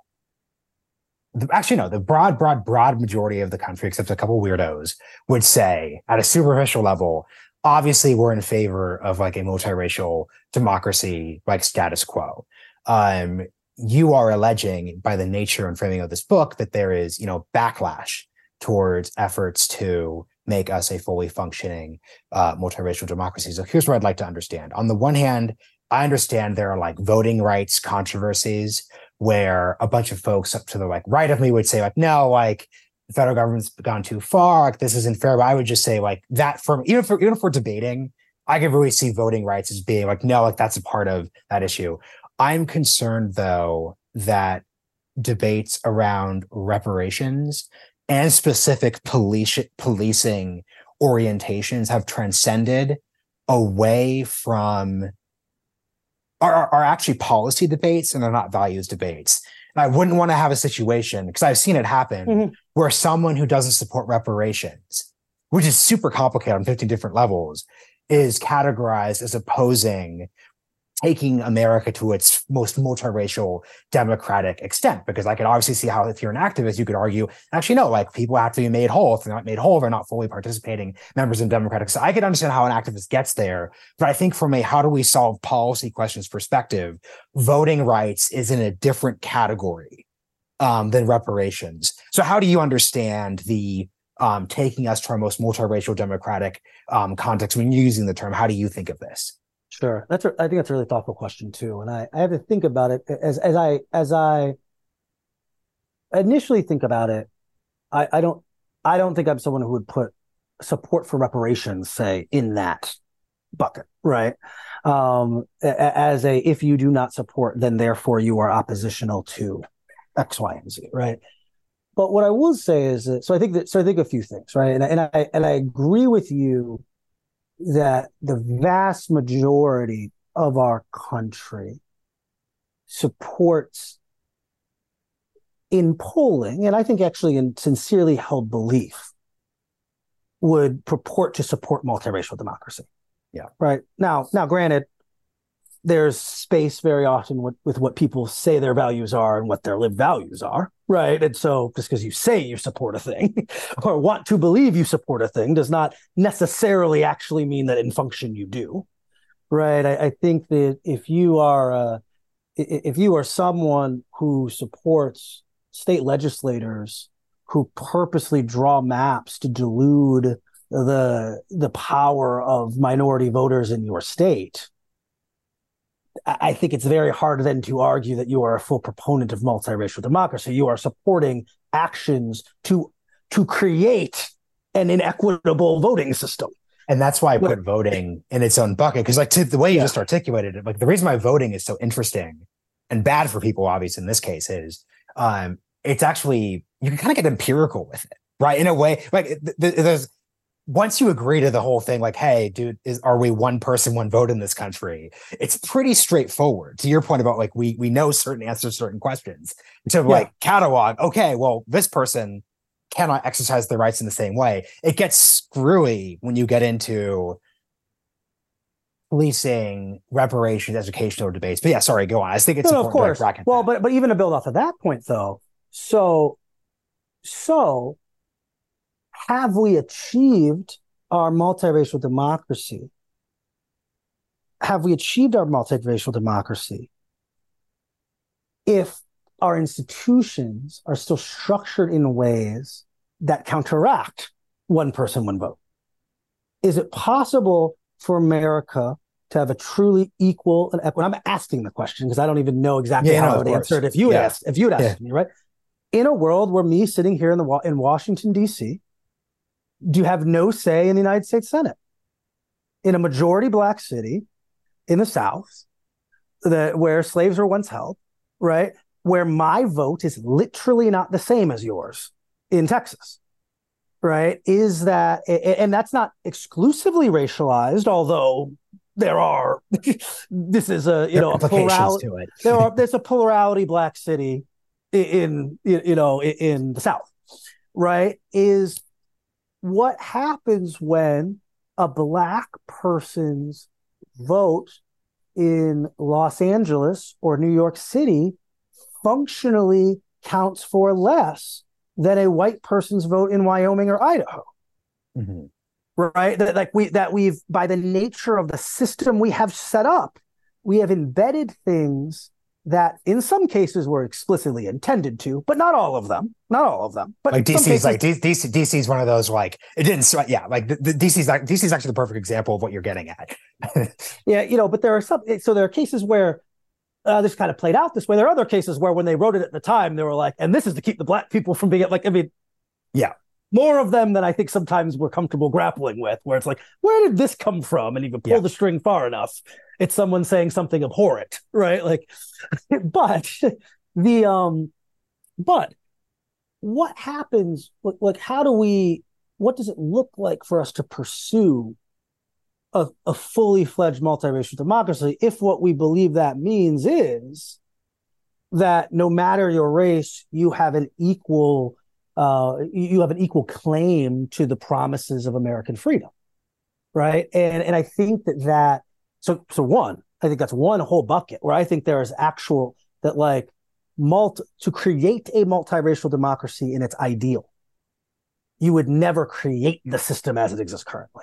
Actually, no, the broad, broad, broad majority of the country, except a couple weirdos, would say at a superficial level, obviously we're in favor of like a multiracial democracy, like status quo. Um, you are alleging by the nature and framing of this book that there is, you know, backlash towards efforts to make us a fully functioning uh, multiracial democracy. So here's what I'd like to understand. On the one hand, I understand there are like voting rights controversies where a bunch of folks up to the like right of me would say like, no, like the federal government's gone too far. Like this isn't fair. But I would just say like that for even for even if we're debating, I could really see voting rights as being like, no, like that's a part of that issue. I'm concerned though that debates around reparations and specific police policing orientations have transcended away from Are, are actually policy debates and they're not values debates. And I wouldn't want to have a situation, because I've seen it happen, mm-hmm. where someone who doesn't support reparations, which is super complicated on fifteen different levels, is categorized as opposing taking America to its most multiracial democratic extent. Because I could obviously see how if you're an activist, you could argue, actually, no, like people have to be made whole. If they're not made whole, they're not fully participating members in democratic. So I could understand how an activist gets there. But I think from a how do we solve policy questions perspective, voting rights is in a different category um, than reparations. So how do you understand the um, taking us to our most multiracial democratic um, context when you're using the term? How do you think of this? Sure, that's a, I think that's a really thoughtful question too, and I, I have to think about it as as I as I initially think about it. I, I don't I don't think I'm someone who would put support for reparations, say, in that bucket, right? Um, as a if you do not support, then therefore you are oppositional to X, Y, and Z, right? But what I will say is that so I think that so I think a few things, right? And and I and I agree with you that the vast majority of our country supports in polling, and I think actually in sincerely held belief, would purport to support multiracial democracy. Yeah. Right. Now, now granted, there's space very often with, with what people say their values are and what their lived values are. Right. And so just because you say you support a thing or want to believe you support a thing does not necessarily actually mean that in function you do. Right. I, I think that if you are uh, if you are someone who supports state legislators who purposely draw maps to delude the the power of minority voters in your state, I think it's very hard then to argue that you are a full proponent of multiracial democracy. You are supporting actions to to create an inequitable voting system. And that's why I put voting in its own bucket. Because like to the way you yeah. just articulated it, like the reason why voting is so interesting and bad for people, obviously, in this case, is um, it's actually, you can kind of get empirical with it, right? In a way, like th- th- there's, once you agree to the whole thing, like, hey, dude, is are we one person, one vote in this country? It's pretty straightforward. To your point about like, we we know certain answers to certain questions. To yeah. like catalog, okay, well, this person cannot exercise their rights in the same way. It gets screwy when you get into policing, reparations, educational debates. But yeah, sorry, go on. I think it's no, no, of course. Well, but but even to build off of that point, though, so so have we achieved our multiracial democracy? Have we achieved our multiracial democracy if our institutions are still structured in ways that counteract one person, one vote? Is it possible for America to have a truly equal and equitable? I'm asking the question because I don't even know exactly yeah, how no, I would answer it if you would yeah. ask, if you'd ask yeah. me, right? In a world where me sitting here in the in Washington, D C, do have no say in the United States Senate, in a majority Black city in the South, that where slaves were once held, right? Where my vote is literally not the same as yours in Texas, right? Is that, and that's not exclusively racialized, although there are, this is a, you there know, a plurality, to it. there are, there's a plurality Black city in, in, you know, in the South, right? Is what happens when a Black person's vote in Los Angeles or New York City functionally counts for less than a white person's vote in Wyoming or Idaho. Mm-hmm. Right? That like we that we've, by the nature of the system we have set up, we have embedded things that in some cases were explicitly intended to, but not all of them. Not all of them. But like D C's cases, like D C D C's one of those like it didn't yeah, like the, the D C's like D C's actually the perfect example of what you're getting at. yeah, you know, but there are some so there are cases where Uh, this kind of played out this way. There are other cases where when they wrote it at the time, they were like, and this is to keep the Black people from being like, I mean, yeah, more of them than I think sometimes we're comfortable grappling with, where it's like, where did this come from? And even pull yeah. the string far enough, it's someone saying something abhorrent, right? Like, but the, um, but what happens, like, how do we, what does it look like for us to pursue A, a fully fledged multiracial democracy if what we believe that means is that no matter your race, you have an equal uh, you have an equal claim to the promises of American freedom, right? And and I think that that so so one, I think that's one whole bucket where I think there is actual that like multi to create a multiracial democracy in its ideal, you would never create the system as it exists currently.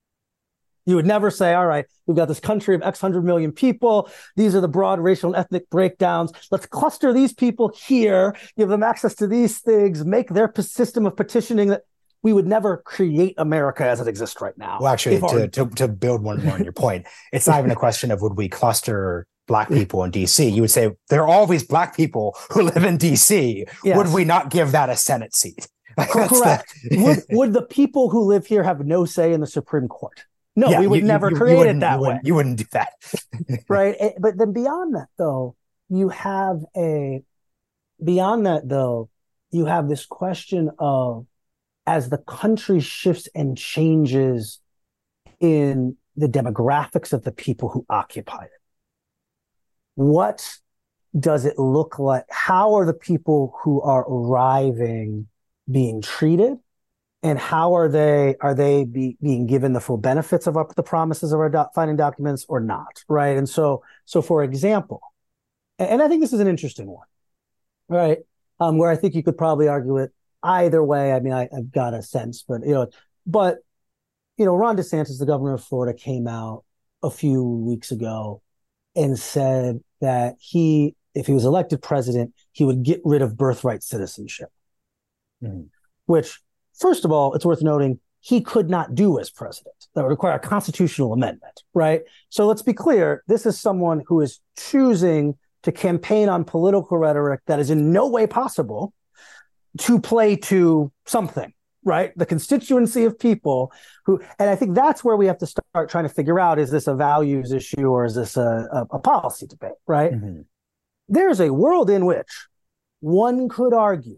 You would never say, all right, we've got this country of X hundred million people. These are the broad racial and ethnic breakdowns. Let's cluster these people here, give them access to these things, make their system of petitioning that we would never create America as it exists right now. Well, actually, to, our... to, to build one more on your point, it's not even a question of would we cluster Black people in D C. You would say there are all these Black people who live in D C. Yes. Would we not give that a Senate seat? Correct. The... would, would the people who live here have no say in the Supreme Court? No, yeah, we would you, never you, create you it that you way. You wouldn't do that. Right. But then beyond that, though, you have a, beyond that, though, you have this question of, as the country shifts and changes in the demographics of the people who occupy it, what does it look like? How are the people who are arriving being treated? And how are they are they be, being given the full benefits of up the promises of our do- finding documents or not, right? And so, so for example, and, and I think this is an interesting one, right? Um, where I think you could probably argue it either way. I mean, I, I've got a sense, but you know, but you know, Ron DeSantis, the governor of Florida, came out a few weeks ago and said that he, if he was elected president, he would get rid of birthright citizenship, mm. which. First of all, it's worth noting he could not do as president. That would require a constitutional amendment, right? So let's be clear. This is someone who is choosing to campaign on political rhetoric that is in no way possible to play to something, right? The constituency of people who, and I think that's where we have to start trying to figure out, is this a values issue or is this a, a, a policy debate, right? Mm-hmm. There's a world in which one could argue,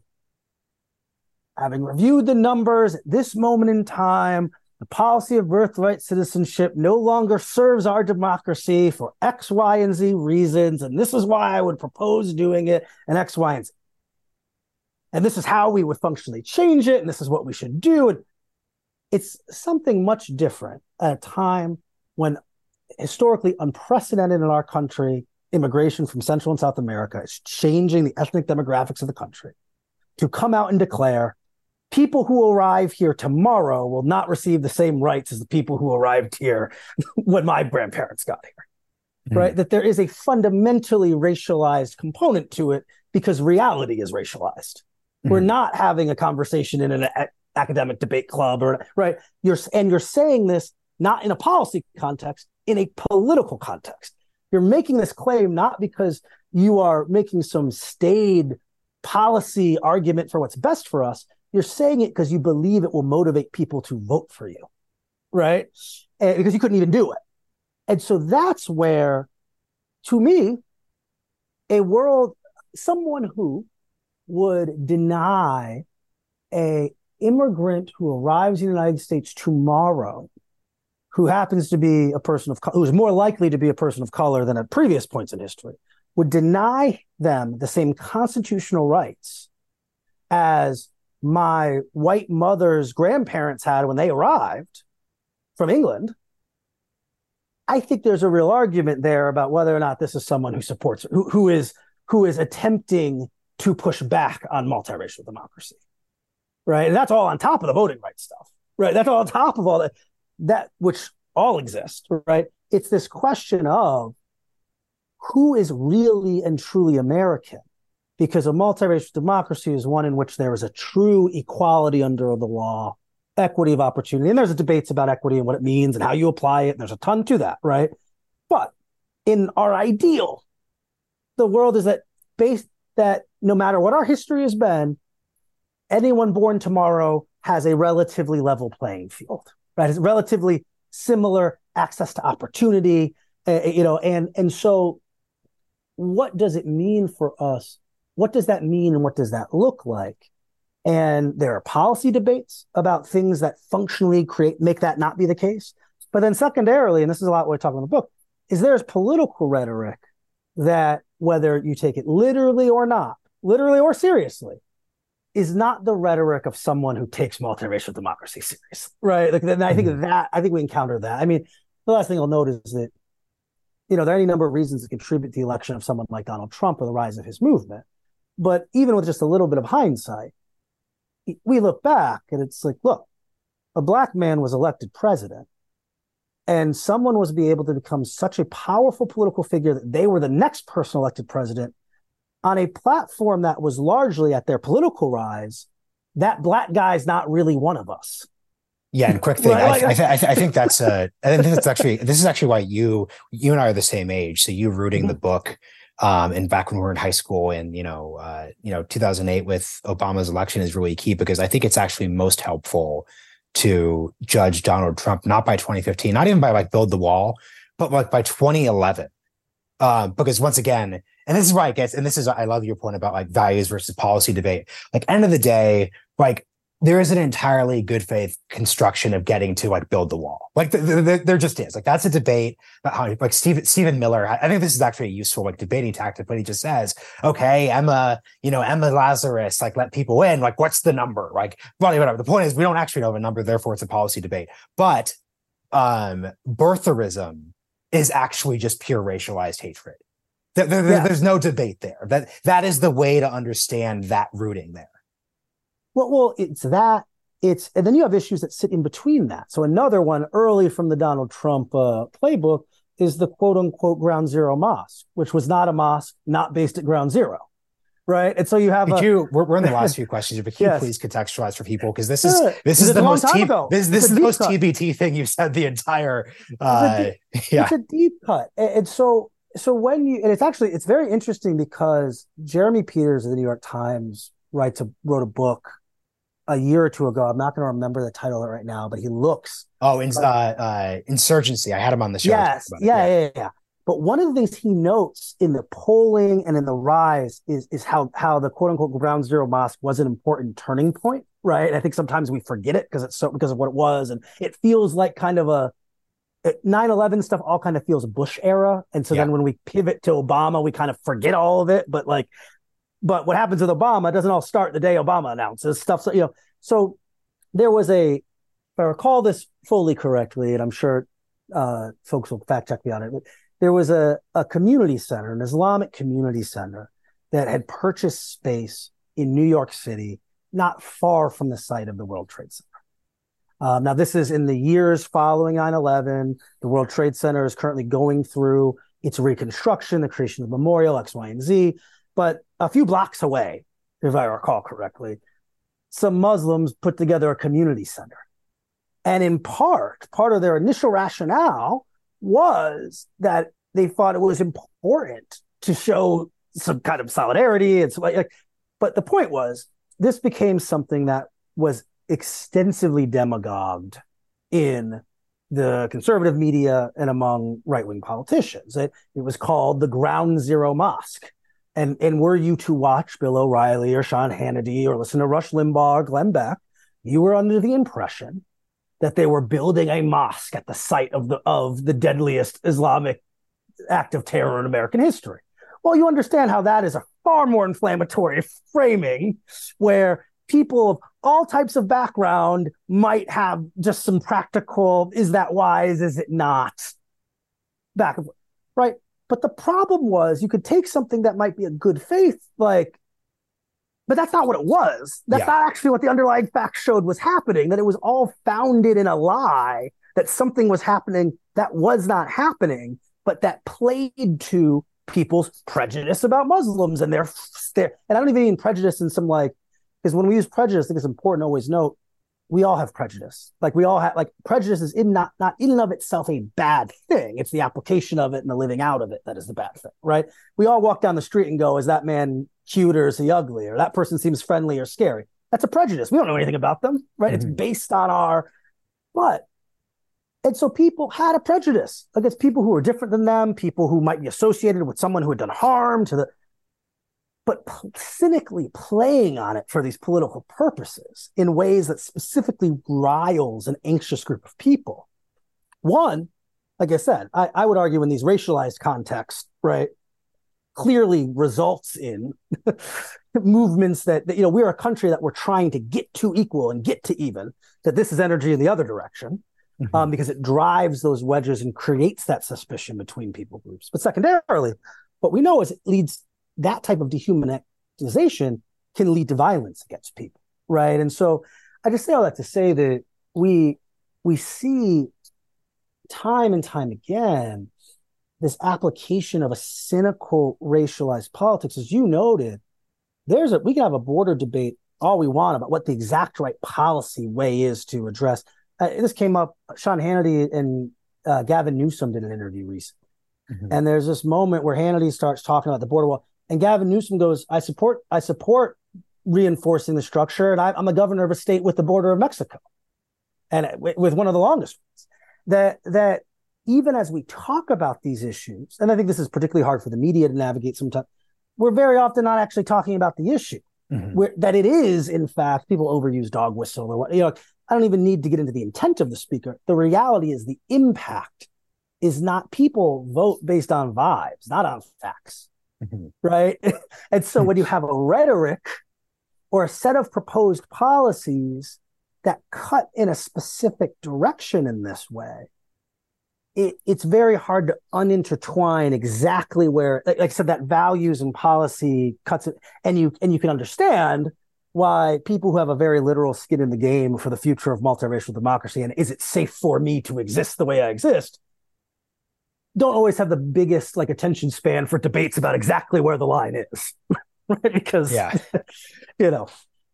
having reviewed the numbers at this moment in time, the policy of birthright citizenship no longer serves our democracy for X, Y, and Z reasons, and this is why I would propose doing it, and X, Y, and Z. And this is how we would functionally change it, and this is what we should do. And it's something much different at a time when historically unprecedented in our country, immigration from Central and South America is changing the ethnic demographics of the country, to come out and declare people who arrive here tomorrow will not receive the same rights as the people who arrived here when my grandparents got here, mm-hmm. right? That there is a fundamentally racialized component to it because reality is racialized. Mm-hmm. We're not having a conversation in an a- academic debate club, or right. You're and you're saying this not in a policy context, in a political context. You're making this claim not because you are making some staid policy argument for what's best for us. You're saying it because you believe it will motivate people to vote for you, right? And because you couldn't even do it. And so that's where, to me, a world, someone who would deny a immigrant who arrives in the United States tomorrow, who happens to be a person of color, who is more likely to be a person of color than at previous points in history, would deny them the same constitutional rights as my white mother's grandparents had when they arrived from England. I think there's a real argument there about whether or not this is someone who supports, who, who is who is attempting to push back on multiracial democracy, right? And that's all on top of the voting rights stuff, right? That's all on top of all that, that which all exist, right? It's this question of who is really and truly American, because a multiracial democracy is one in which there is a true equality under the law, equity of opportunity. And there's debates about equity and what it means and how you apply it. And there's a ton to that, right? But in our ideal, the world is that based that no matter what our history has been, anyone born tomorrow has a relatively level playing field, right? It's relatively similar access to opportunity, uh, you know, and, and so what does it mean for us? What does that mean and what does that look like? And there are policy debates about things that functionally create, make that not be the case. But then secondarily, and this is a lot what we talk about in the book, is there's political rhetoric that, whether you take it literally or not, literally or seriously, is not the rhetoric of someone who takes multiracial democracy seriously, right? Like, and I think mm-hmm. that, I think we encounter that. I mean, the last thing I'll note is that, you know, there are any number of reasons that contribute to the election of someone like Donald Trump or the rise of his movement. But even with just a little bit of hindsight, we look back and it's like, look, a black man was elected president and someone was be able to become such a powerful political figure that they were the next person elected president on a platform that was largely at their political rise. That black guy's not really one of us. Yeah, and quick thing, right? I, I, th- I, th- I think that's uh, I think that's actually this is actually why you you and I are the same age. So you reading mm-hmm. the book. Um, and back when we were in high school and, you know, uh, you know, two thousand eight with Obama's election is really key, because I think it's actually most helpful to judge Donald Trump, not by twenty fifteen, not even by like build the wall, but like by twenty eleven. Uh, because once again, and this is why I guess, and this is, I love your point about like values versus policy debate. Like end of the day, like there is an entirely good faith construction of getting to like build the wall. Like the, the, the, there just is. Like that's a debate about how like Stephen Stephen Miller. I think this is actually a useful like debating tactic, but he just says, okay, Emma, you know, Emma Lazarus, like let people in. Like what's the number? Like well, whatever. The point is we don't actually know the number, therefore it's a policy debate. But um, birtherism is actually just pure racialized hatred. There, there, yeah. There's no debate there. That that is the way to understand that rooting there. Well, well, it's that. It's and then you have issues that sit in between that. So another one early from the Donald Trump uh, playbook is the quote unquote Ground Zero mosque, which was not a mosque, not based at Ground Zero, right? And so you have. Could a, you? We're, we're in the last few questions, but can yes. you please contextualize for people, because this is yeah. this is it's the most T- this this is the most cut. T B T thing you've said the entire. Uh, it's yeah, it's a deep cut, and, and so so when you and it's actually it's very interesting because Jeremy Peters of the New York Times writes a wrote a book a year or two ago. I'm not going to remember the title of it right now, but he looks. Oh, in, uh, uh, Insurgency. I had him on the show. Yes, yeah, yeah, yeah, yeah. But one of the things he notes in the polling and in the rise is is how how the quote unquote Ground Zero Mosque was an important turning point, right? And I think sometimes we forget it because it's so because of what it was, and it feels like kind of a nine eleven stuff all kind of feels Bush era, and so yeah. then when we pivot to Obama, we kind of forget all of it. But like, but what happens with Obama doesn't all start the day Obama announces stuff. So you know, so there was a, if I recall this fully correctly, and I'm sure uh, folks will fact check me on it, but there was a, a community center, an Islamic community center that had purchased space in New York City, not far from the site of the World Trade Center. Um, now, this is in the years following nine eleven. The World Trade Center is currently going through its reconstruction, the creation of the memorial, X, Y, and Z. But a few blocks away, if I recall correctly, some Muslims put together a community center. And in part, part of their initial rationale was that they thought it was important to show some kind of solidarity. It's like, but the point was, this became something that was extensively demagogued in the conservative media and among right-wing politicians. It, it was called the Ground Zero Mosque. And, and were you to watch Bill O'Reilly or Sean Hannity or listen to Rush Limbaugh or Glenn Beck, you were under the impression that they were building a mosque at the site of the of the deadliest Islamic act of terror in American history. Well, you understand how that is a far more inflammatory framing, where people of all types of background might have just some practical, is that wise, is it not? Back and forth, right? But the problem was you could take something that might be a good faith, like, but that's not what it was. That's yeah. not actually what the underlying facts showed was happening, that it was all founded in a lie, that something was happening that was not happening, but that played to people's prejudice about Muslims and their, their and I don't even mean prejudice in some like, because when we use prejudice, I think it's important to always note, we all have prejudice. Like we all have, like prejudice is in not, not in and of itself a bad thing. It's the application of it and the living out of it that is the bad thing, right? We all walk down the street and go, is that man cute or is he ugly? Or that person seems friendly or scary. That's a prejudice. We don't know anything about them, right? Mm-hmm. It's based on our, but, and so people had a prejudice against people who were different than them, people who might be associated with someone who had done harm to the, but p- cynically playing on it for these political purposes in ways that specifically riles an anxious group of people. One, like I said, I, I would argue in these racialized contexts, right, clearly results in movements that, that, you know, we're a country that we're trying to get to equal and get to even, that this is energy in the other direction, mm-hmm. um, because it drives those wedges and creates that suspicion between people groups. But secondarily, what we know is it leads, that type of dehumanization can lead to violence against people, right? And so I just say all that to say that we we see time and time again this application of a cynical racialized politics. As you noted, there's a we can have a border debate all we want about what the exact right policy way is to address. Uh, this came up, Sean Hannity and uh, Gavin Newsom did an interview recently. Mm-hmm. And there's this moment where Hannity starts talking about the border wall. And Gavin Newsom goes, I support I support reinforcing the structure, and I, I'm a governor of a state with the border of Mexico, and with one of the longest ones. That that even as we talk about these issues, and I think this is particularly hard for the media to navigate sometimes, we're very often not actually talking about the issue. Mm-hmm. Where, that it is, in fact, people overuse dog whistle or what. You know, I don't even need to get into the intent of the speaker. The reality is the impact is not, people vote based on vibes, not on facts. Mm-hmm. Right. And so when you have a rhetoric or a set of proposed policies that cut in a specific direction in this way, it, it's very hard to unintertwine exactly where, like I said, that values and policy cuts it. And you and you can understand why people who have a very literal skin in the game for the future of multiracial democracy and is it safe for me to exist the way I exist, don't always have the biggest like attention span for debates about exactly where the line is, right? Because, yeah. you know.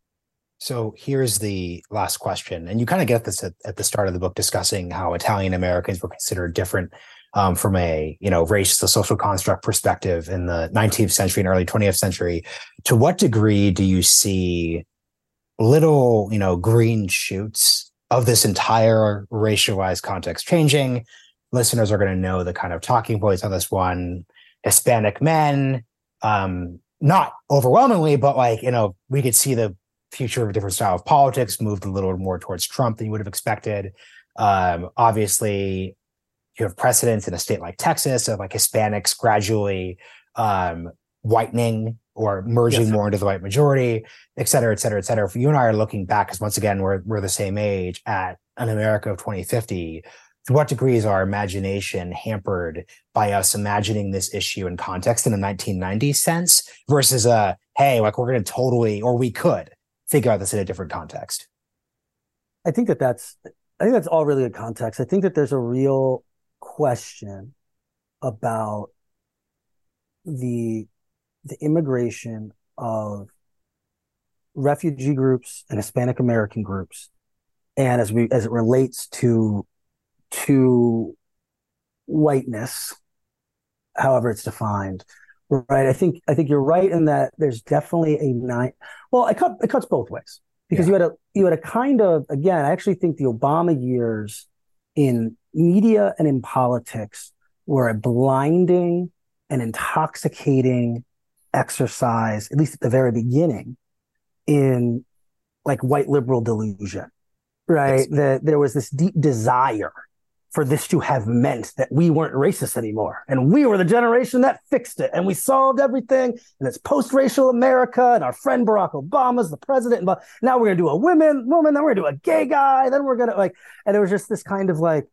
So here's the last question. And you kind of get this at, at the start of the book, discussing how Italian Americans were considered different um, from a, you know, race, the social construct perspective in the nineteenth century and early twentieth century. To what degree do you see little, you know, green shoots of this entire racialized context changing? Listeners are going to know the kind of talking points on this one. Hispanic men, um, not overwhelmingly, but like, you know, we could see the future of a different style of politics moved a little more towards Trump than you would have expected. Um, obviously, you have precedents in a state like Texas of like Hispanics gradually um, whitening or merging yes. more into the white majority, et cetera, et cetera, et cetera. If you and I are looking back, because once again, we're, we're the same age, at an America of twenty fifty, to what degree is our imagination hampered by us imagining this issue in context in a nineteen nineties sense versus a, hey, like we're going to totally, or we could figure out this in a different context? I think that that's, I think that's all really good context. I think that there's a real question about the the immigration of refugee groups and Hispanic American groups, and as we as it relates to to whiteness, however it's defined, right? I think I think you're right in that there's definitely a nine. Well, it cut it cuts both ways because yeah. you had a you had a kind of, again, I actually think the Obama years in media and in politics were a blinding and intoxicating exercise, at least at the very beginning, in like white liberal delusion, right? Yes. That there was this deep desire for this to have meant that we weren't racist anymore. And we were the generation that fixed it. And we solved everything. And it's post-racial America. And our friend Barack Obama's the president. But now we're going to do a women, woman, then we're going to do a gay guy. Then we're going to like, and it was just this kind of like,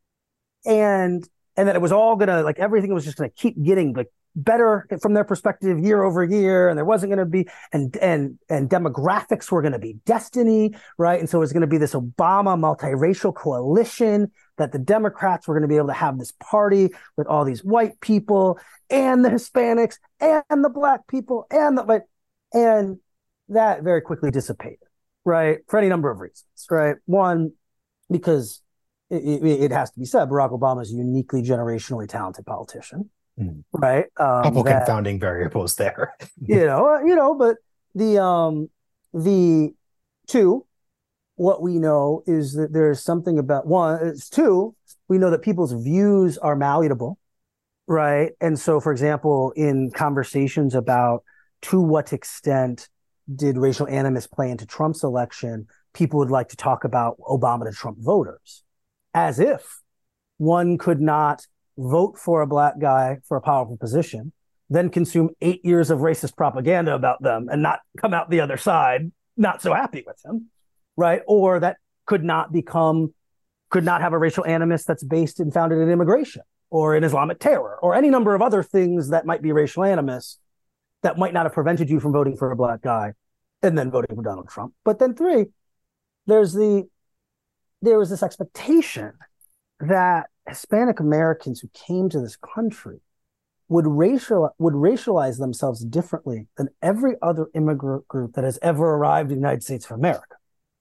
and, and then it was all going to, like, everything was just going to keep getting like better from their perspective year over year. And there wasn't going to be, and, and, and demographics were going to be destiny, right? And so it was going to be this Obama multiracial coalition that the Democrats were going to be able to have this party with all these white people and the Hispanics and the black people and the, like, and that very quickly dissipated, right? For any number of reasons, right? One, because it, it, it has to be said, Barack Obama is a uniquely generationally talented politician, mm. right? Um, Couple that, confounding variables there, you know, you know, but the um, the two. What we know is that there's something about one, it's two, we know that people's views are malleable, right? And so, for example, in conversations about to what extent did racial animus play into Trump's election, people would like to talk about Obama to Trump voters, as if one could not vote for a black guy for a powerful position, then consume eight years of racist propaganda about them and not come out the other side not so happy with him. Right. Or that could not become, could not have a racial animus that's based and founded in immigration or in Islamic terror or any number of other things that might be racial animus that might not have prevented you from voting for a black guy and then voting for Donald Trump. But then three, there's the, there was this expectation that Hispanic Americans who came to this country would racial would racialize themselves differently than every other immigrant group that has ever arrived in the United States of America.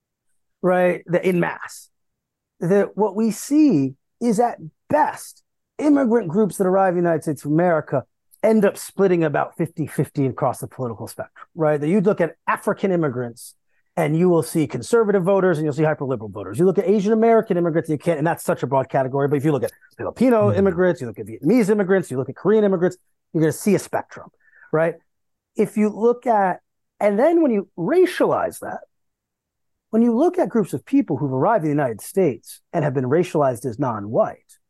Right, the, in mass. That what we see is at best, immigrant groups that arrive in the United States of America end up splitting about fifty-fifty across the political spectrum, right? That you look at African immigrants and you will see conservative voters and you'll see hyperliberal voters. You look at Asian American immigrants, and you can't, and that's such a broad category, but if you look at Filipino mm-hmm. immigrants, you look at Vietnamese immigrants, you look at Korean immigrants, you're going to see a spectrum, right? If you look at, and then when you racialize that, when you look at groups of people who've arrived in the United States and have been racialized as non-white,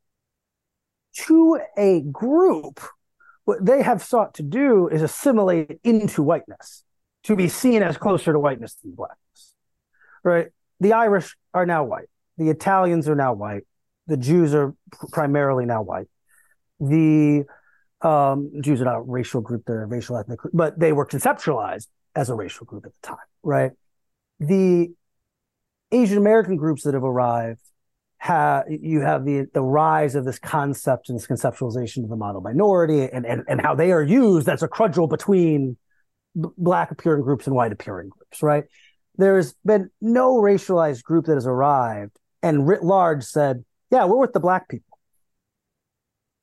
to a group, what they have sought to do is assimilate into whiteness, to be seen as closer to whiteness than blackness, right? The Irish are now white. The Italians are now white. The Jews are primarily now white. The um, Jews are not a racial group, they're a racial ethnic group, but they were conceptualized as a racial group at the time, right? The Asian American groups that have arrived, have, you have the, the rise of this concept and this conceptualization of the model minority and, and, and how they are used as a cudgel between b- black appearing groups and white appearing groups, right? There's been no racialized group that has arrived and writ large said, yeah, we're with the black people.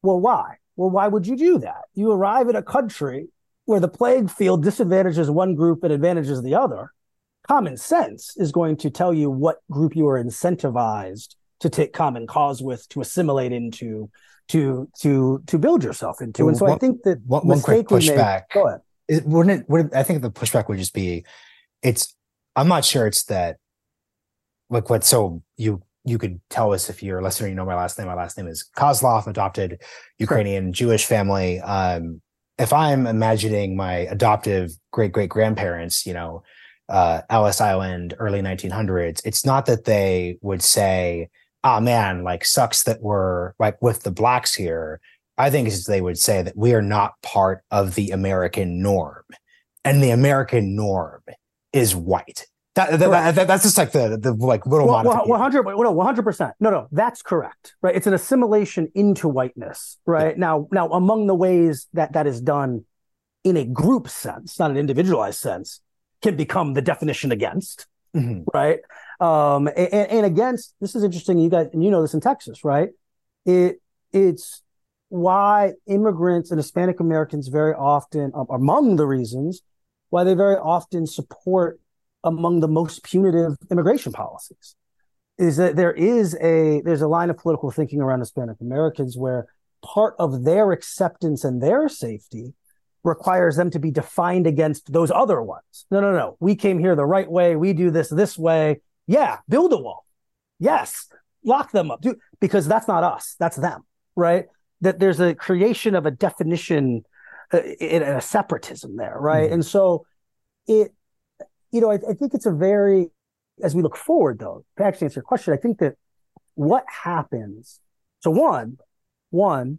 Well, why? Well, why would you do that? You arrive in a country where the playing field disadvantages one group and advantages the other. Common sense is going to tell you what group you are incentivized to take common cause with, to assimilate into, to to to build yourself into. Well, and so one, I think that one, one quick pushback. Made, go ahead. It wouldn't it, would I think the pushback would just be, it's I'm not sure it's that like what so you you could tell us if you're a listener, you know my last name. My last name is Kozlov, adopted Ukrainian sure. Jewish family. Um, if I'm imagining my adoptive great great grandparents, you know, uh, Ellis Island, early nineteen hundreds, it's not that they would say, "Ah, oh, man, like sucks that we're like with the blacks here." I think is they would say that we are not part of the American norm, and the American norm is white. That, that, that that's just like the the like little well, modification. one hundred, no, one hundred percent. No, no, that's correct. Right, it's an assimilation into whiteness. Right yeah. now, now among the ways that that is done in a group sense, not an individualized sense, can become the definition against. Mm-hmm. Right, um, and, and against. This is interesting. You guys, and you know this in Texas, right? It it's why immigrants and Hispanic Americans very often, um, among the reasons why they very often support among the most punitive immigration policies, is that there is a there's a line of political thinking around Hispanic Americans where part of their acceptance and their safety requires them to be defined against those other ones. No, no, no. We came here the right way. We do this this way. Yeah, build a wall. Yes, lock them up. Do, because that's not us. That's them, right? That there's a creation of a definition uh, in a separatism there, right? Mm-hmm. And so it, you know, I, I think it's a very, as we look forward though, to actually answer your question, I think that what happens, so one, one,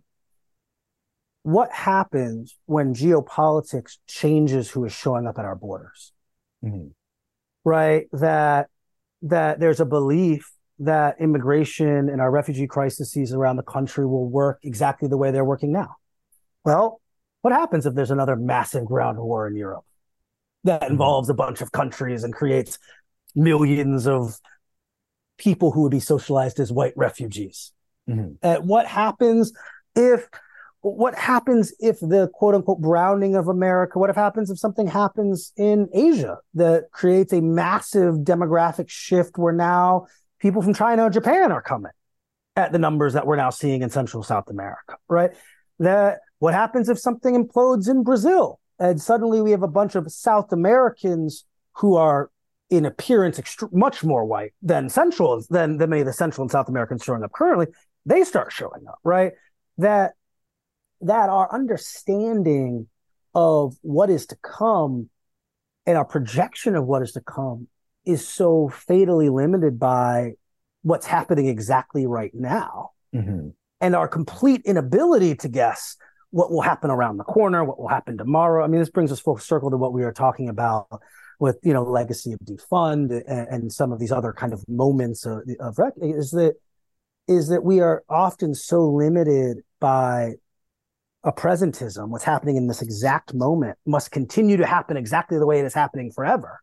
what happens when geopolitics changes who is showing up at our borders, mm-hmm. right? That, that there's a belief that immigration and our refugee crises around the country will work exactly the way they're working now. Well, what happens if there's another massive ground war in Europe that involves a bunch of countries and creates millions of people who would be socialized as white refugees? Mm-hmm. Uh, what happens if what happens if the quote unquote browning of America, what if happens if something happens in Asia that creates a massive demographic shift where now people from China or Japan are coming at the numbers that we're now seeing in Central South America, right? That what happens if something implodes in Brazil and suddenly we have a bunch of South Americans who are in appearance ext- much more white than Central, than, than many of the Central and South Americans showing up currently, they start showing up, right? That, that our understanding of what is to come and our projection of what is to come is so fatally limited by what's happening exactly right now, mm-hmm. and our complete inability to guess what will happen around the corner, what will happen tomorrow. I mean, this brings us full circle to what we were talking about with, you know, legacy of defund and, and some of these other kind of moments of, of is that is that we are often so limited by a presentism. What's happening in this exact moment must continue to happen exactly the way it is happening forever.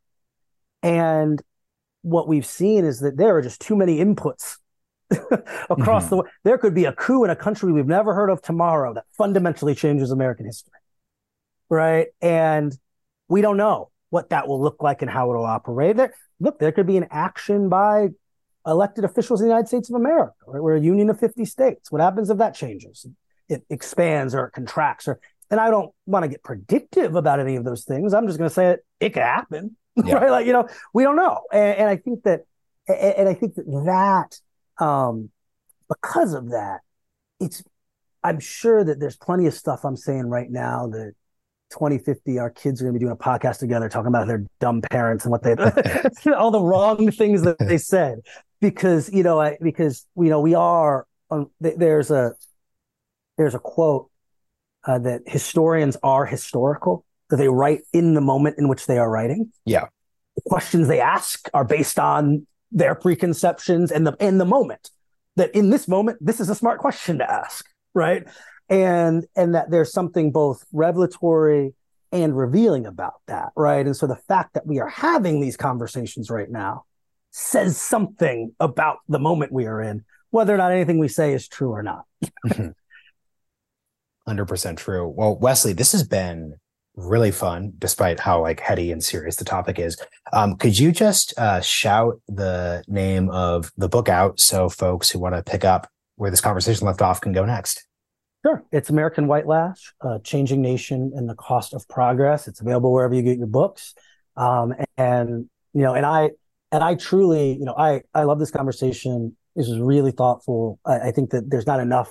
And what we've seen is that there are just too many inputs across mm-hmm. the way. There could be a coup in a country we've never heard of tomorrow that fundamentally changes American history, right? And we don't know what that will look like and how it'll operate. There, look, there could be an action by elected officials in the United States of America, right? We're a union of fifty states. What happens if that changes? It expands or it contracts, or and I don't want to get predictive about any of those things. I'm just going to say it, it could happen. Yeah. Right, like, you know, we don't know, and, and I think that, and I think that that, um, because of that, it's, I'm sure that there's plenty of stuff I'm saying right now that twenty fifty, our kids are going to be doing a podcast together talking about their dumb parents and what they, all the wrong things that they said, because you know, I, because you know, we are. Um, th- there's a, there's a quote uh, that historians are historical. That they write in the moment in which they are writing. Yeah. The questions they ask are based on their preconceptions and the in the moment. That in this moment, this is a smart question to ask, right? And and that there's something both revelatory and revealing about that, right? And so the fact that we are having these conversations right now says something about the moment we are in, whether or not anything we say is true or not. one hundred percent true. Well, Wesley, this has been really fun, despite how like heady and serious the topic is. Um, could you just uh, shout the name of the book out so folks who want to pick up where this conversation left off can go next? Sure. It's American White Lash, uh, Changing Nation and the Cost of Progress. It's available wherever you get your books. Um, and, you know, and I, and I truly, you know, I, I love this conversation. This is really thoughtful. I, I think that there's not enough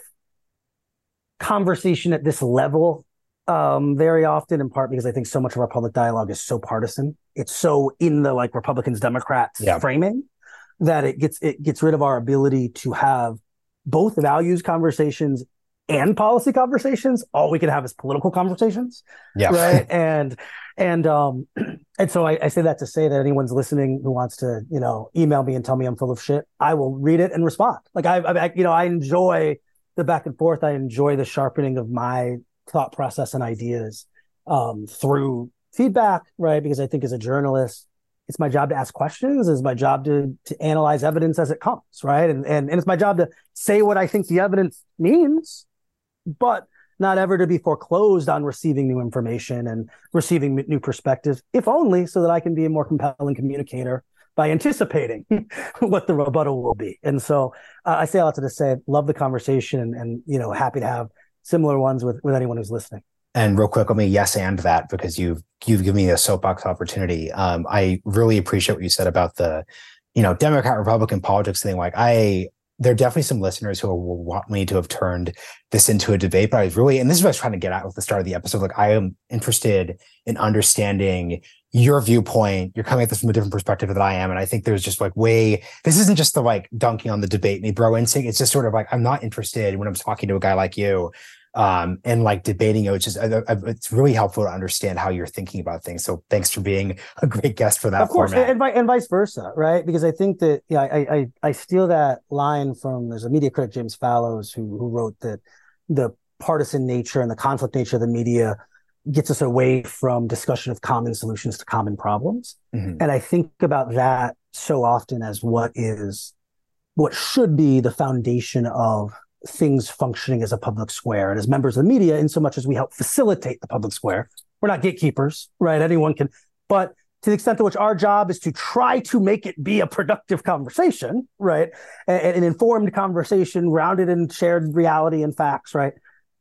conversation at this level um, very often, in part because I think so much of our public dialogue is so partisan. It's so in the like Republicans, Democrats yeah. framing that it gets, it gets rid of our ability to have both values conversations and policy conversations. All we can have is political conversations. Yeah. Right. and, and, um, and so I, I say that to say that anyone's listening who wants to, you know, email me and tell me I'm full of shit, I will read it and respond. Like I, I you know, I enjoy the back and forth. I enjoy the sharpening of my thought process and ideas, um, through feedback, right? Because I think as a journalist, it's my job to ask questions. It's my job to to analyze evidence as it comes, right? And and and it's my job to say what I think the evidence means, but not ever to be foreclosed on receiving new information and receiving new perspectives, if only so that I can be a more compelling communicator by anticipating what the rebuttal will be. And so uh, I say a lot to say, love the conversation and, and, you know, happy to have similar ones with, with anyone who's listening. And real quick, let me yes and that, because you've you've given me a soapbox opportunity. Um, I really appreciate what you said about the, you know, Democrat Republican politics thing. Like I, there are definitely some listeners who will want me to have turned this into a debate, but I was really, and this is what I was trying to get at with the start of the episode. Like I am interested in understanding your viewpoint. You're coming at this from a different perspective than I am. And I think there's just like way, this isn't just the like dunking on the debate me bro instinct. It's just sort of like, I'm not interested when I'm talking to a guy like you um, and like debating it. It's just, uh, it's really helpful to understand how you're thinking about things. So thanks for being a great guest for that. Of course. Format. And, and vice versa. Right. Because I think that, yeah, I, I, I steal that line from, there's a media critic, James Fallows, who, who wrote that the partisan nature and the conflict nature of the media gets us away from discussion of common solutions to common problems. Mm-hmm. And I think about that so often as what is, what should be the foundation of things functioning as a public square. And as members of the media, in so much as we help facilitate the public square, we're not gatekeepers, right? Anyone can, but to the extent to which our job is to try to make it be a productive conversation, right? An, an informed conversation grounded in shared reality and facts, right?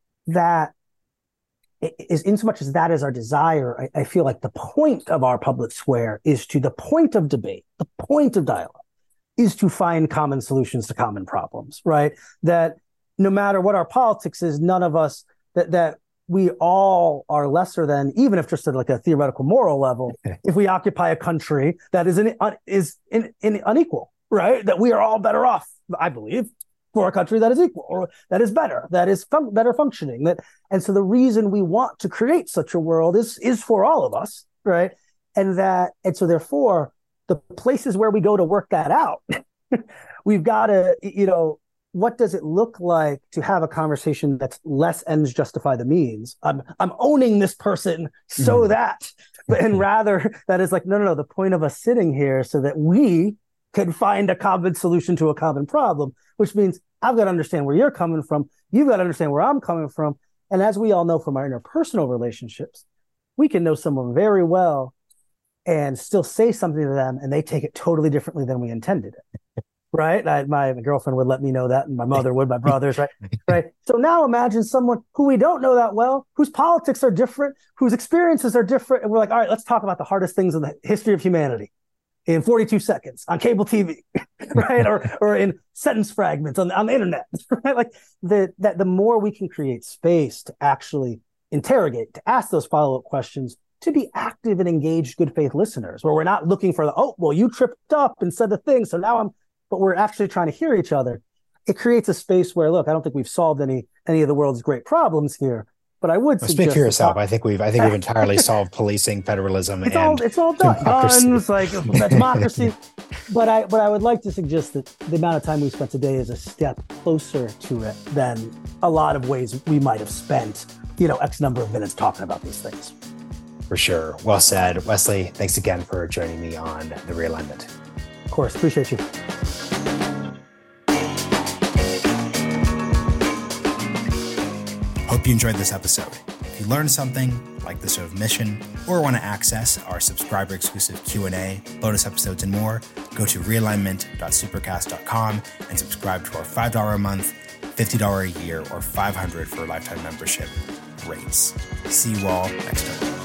That is, in so much as that is our desire, I, I feel like the point of our public square is to the point of debate, the point of dialogue is to find common solutions to common problems, right? That no matter what our politics is, none of us, that that we all are lesser than, even if just at like a theoretical moral level, if we occupy a country that is in, is in, in unequal, right? That we are all better off, I believe, for a country that is equal, or that is better, that is fun- better functioning. That, and so the reason we want to create such a world is is for all of us, right? And that, and so therefore, the places where we go to work that out, we've got to, you know, what does it look like to have a conversation that's less ends justify the means? I'm I'm owning this person so mm-hmm. that, and rather that is like, no, no, no, the point of us sitting here so that we can find a common solution to a common problem, which means I've got to understand where you're coming from. You've got to understand where I'm coming from. And as we all know from our interpersonal relationships, we can know someone very well and still say something to them and they take it totally differently than we intended it. Right. I, my girlfriend would let me know that, and my mother would, my brothers. Right. Right. So now imagine someone who we don't know that well, whose politics are different, whose experiences are different. And we're like, all right, let's talk about the hardest things in the history of humanity in forty-two seconds on cable T V. Right. or or in sentence fragments on, on the internet. Right. Like the, that the more we can create space to actually interrogate, to ask those follow-up questions, to be active and engaged, good faith listeners, where we're not looking for the, oh, well, you tripped up and said the thing, so now I'm, but we're actually trying to hear each other. It creates a space where, look, I don't think we've solved any any of the world's great problems here, but I would well, speak for yourself. I think we've I think we've entirely solved policing, federalism, it's and all, it's all done. Guns, like democracy. But I but I would like to suggest that the amount of time we spent today is a step closer to it than a lot of ways we might have spent, you know, X number of minutes talking about these things. For sure. Well said. Wesley, thanks again for joining me on The Realignment. Of course. Appreciate you. Hope you enjoyed this episode. If you learned something, like the show of mission, or want to access our subscriber-exclusive Q and A, bonus episodes, and more, go to realignment dot supercast dot com and subscribe to our five dollars a month, fifty dollars a year, or five hundred dollars for a lifetime membership rates. See you all next time.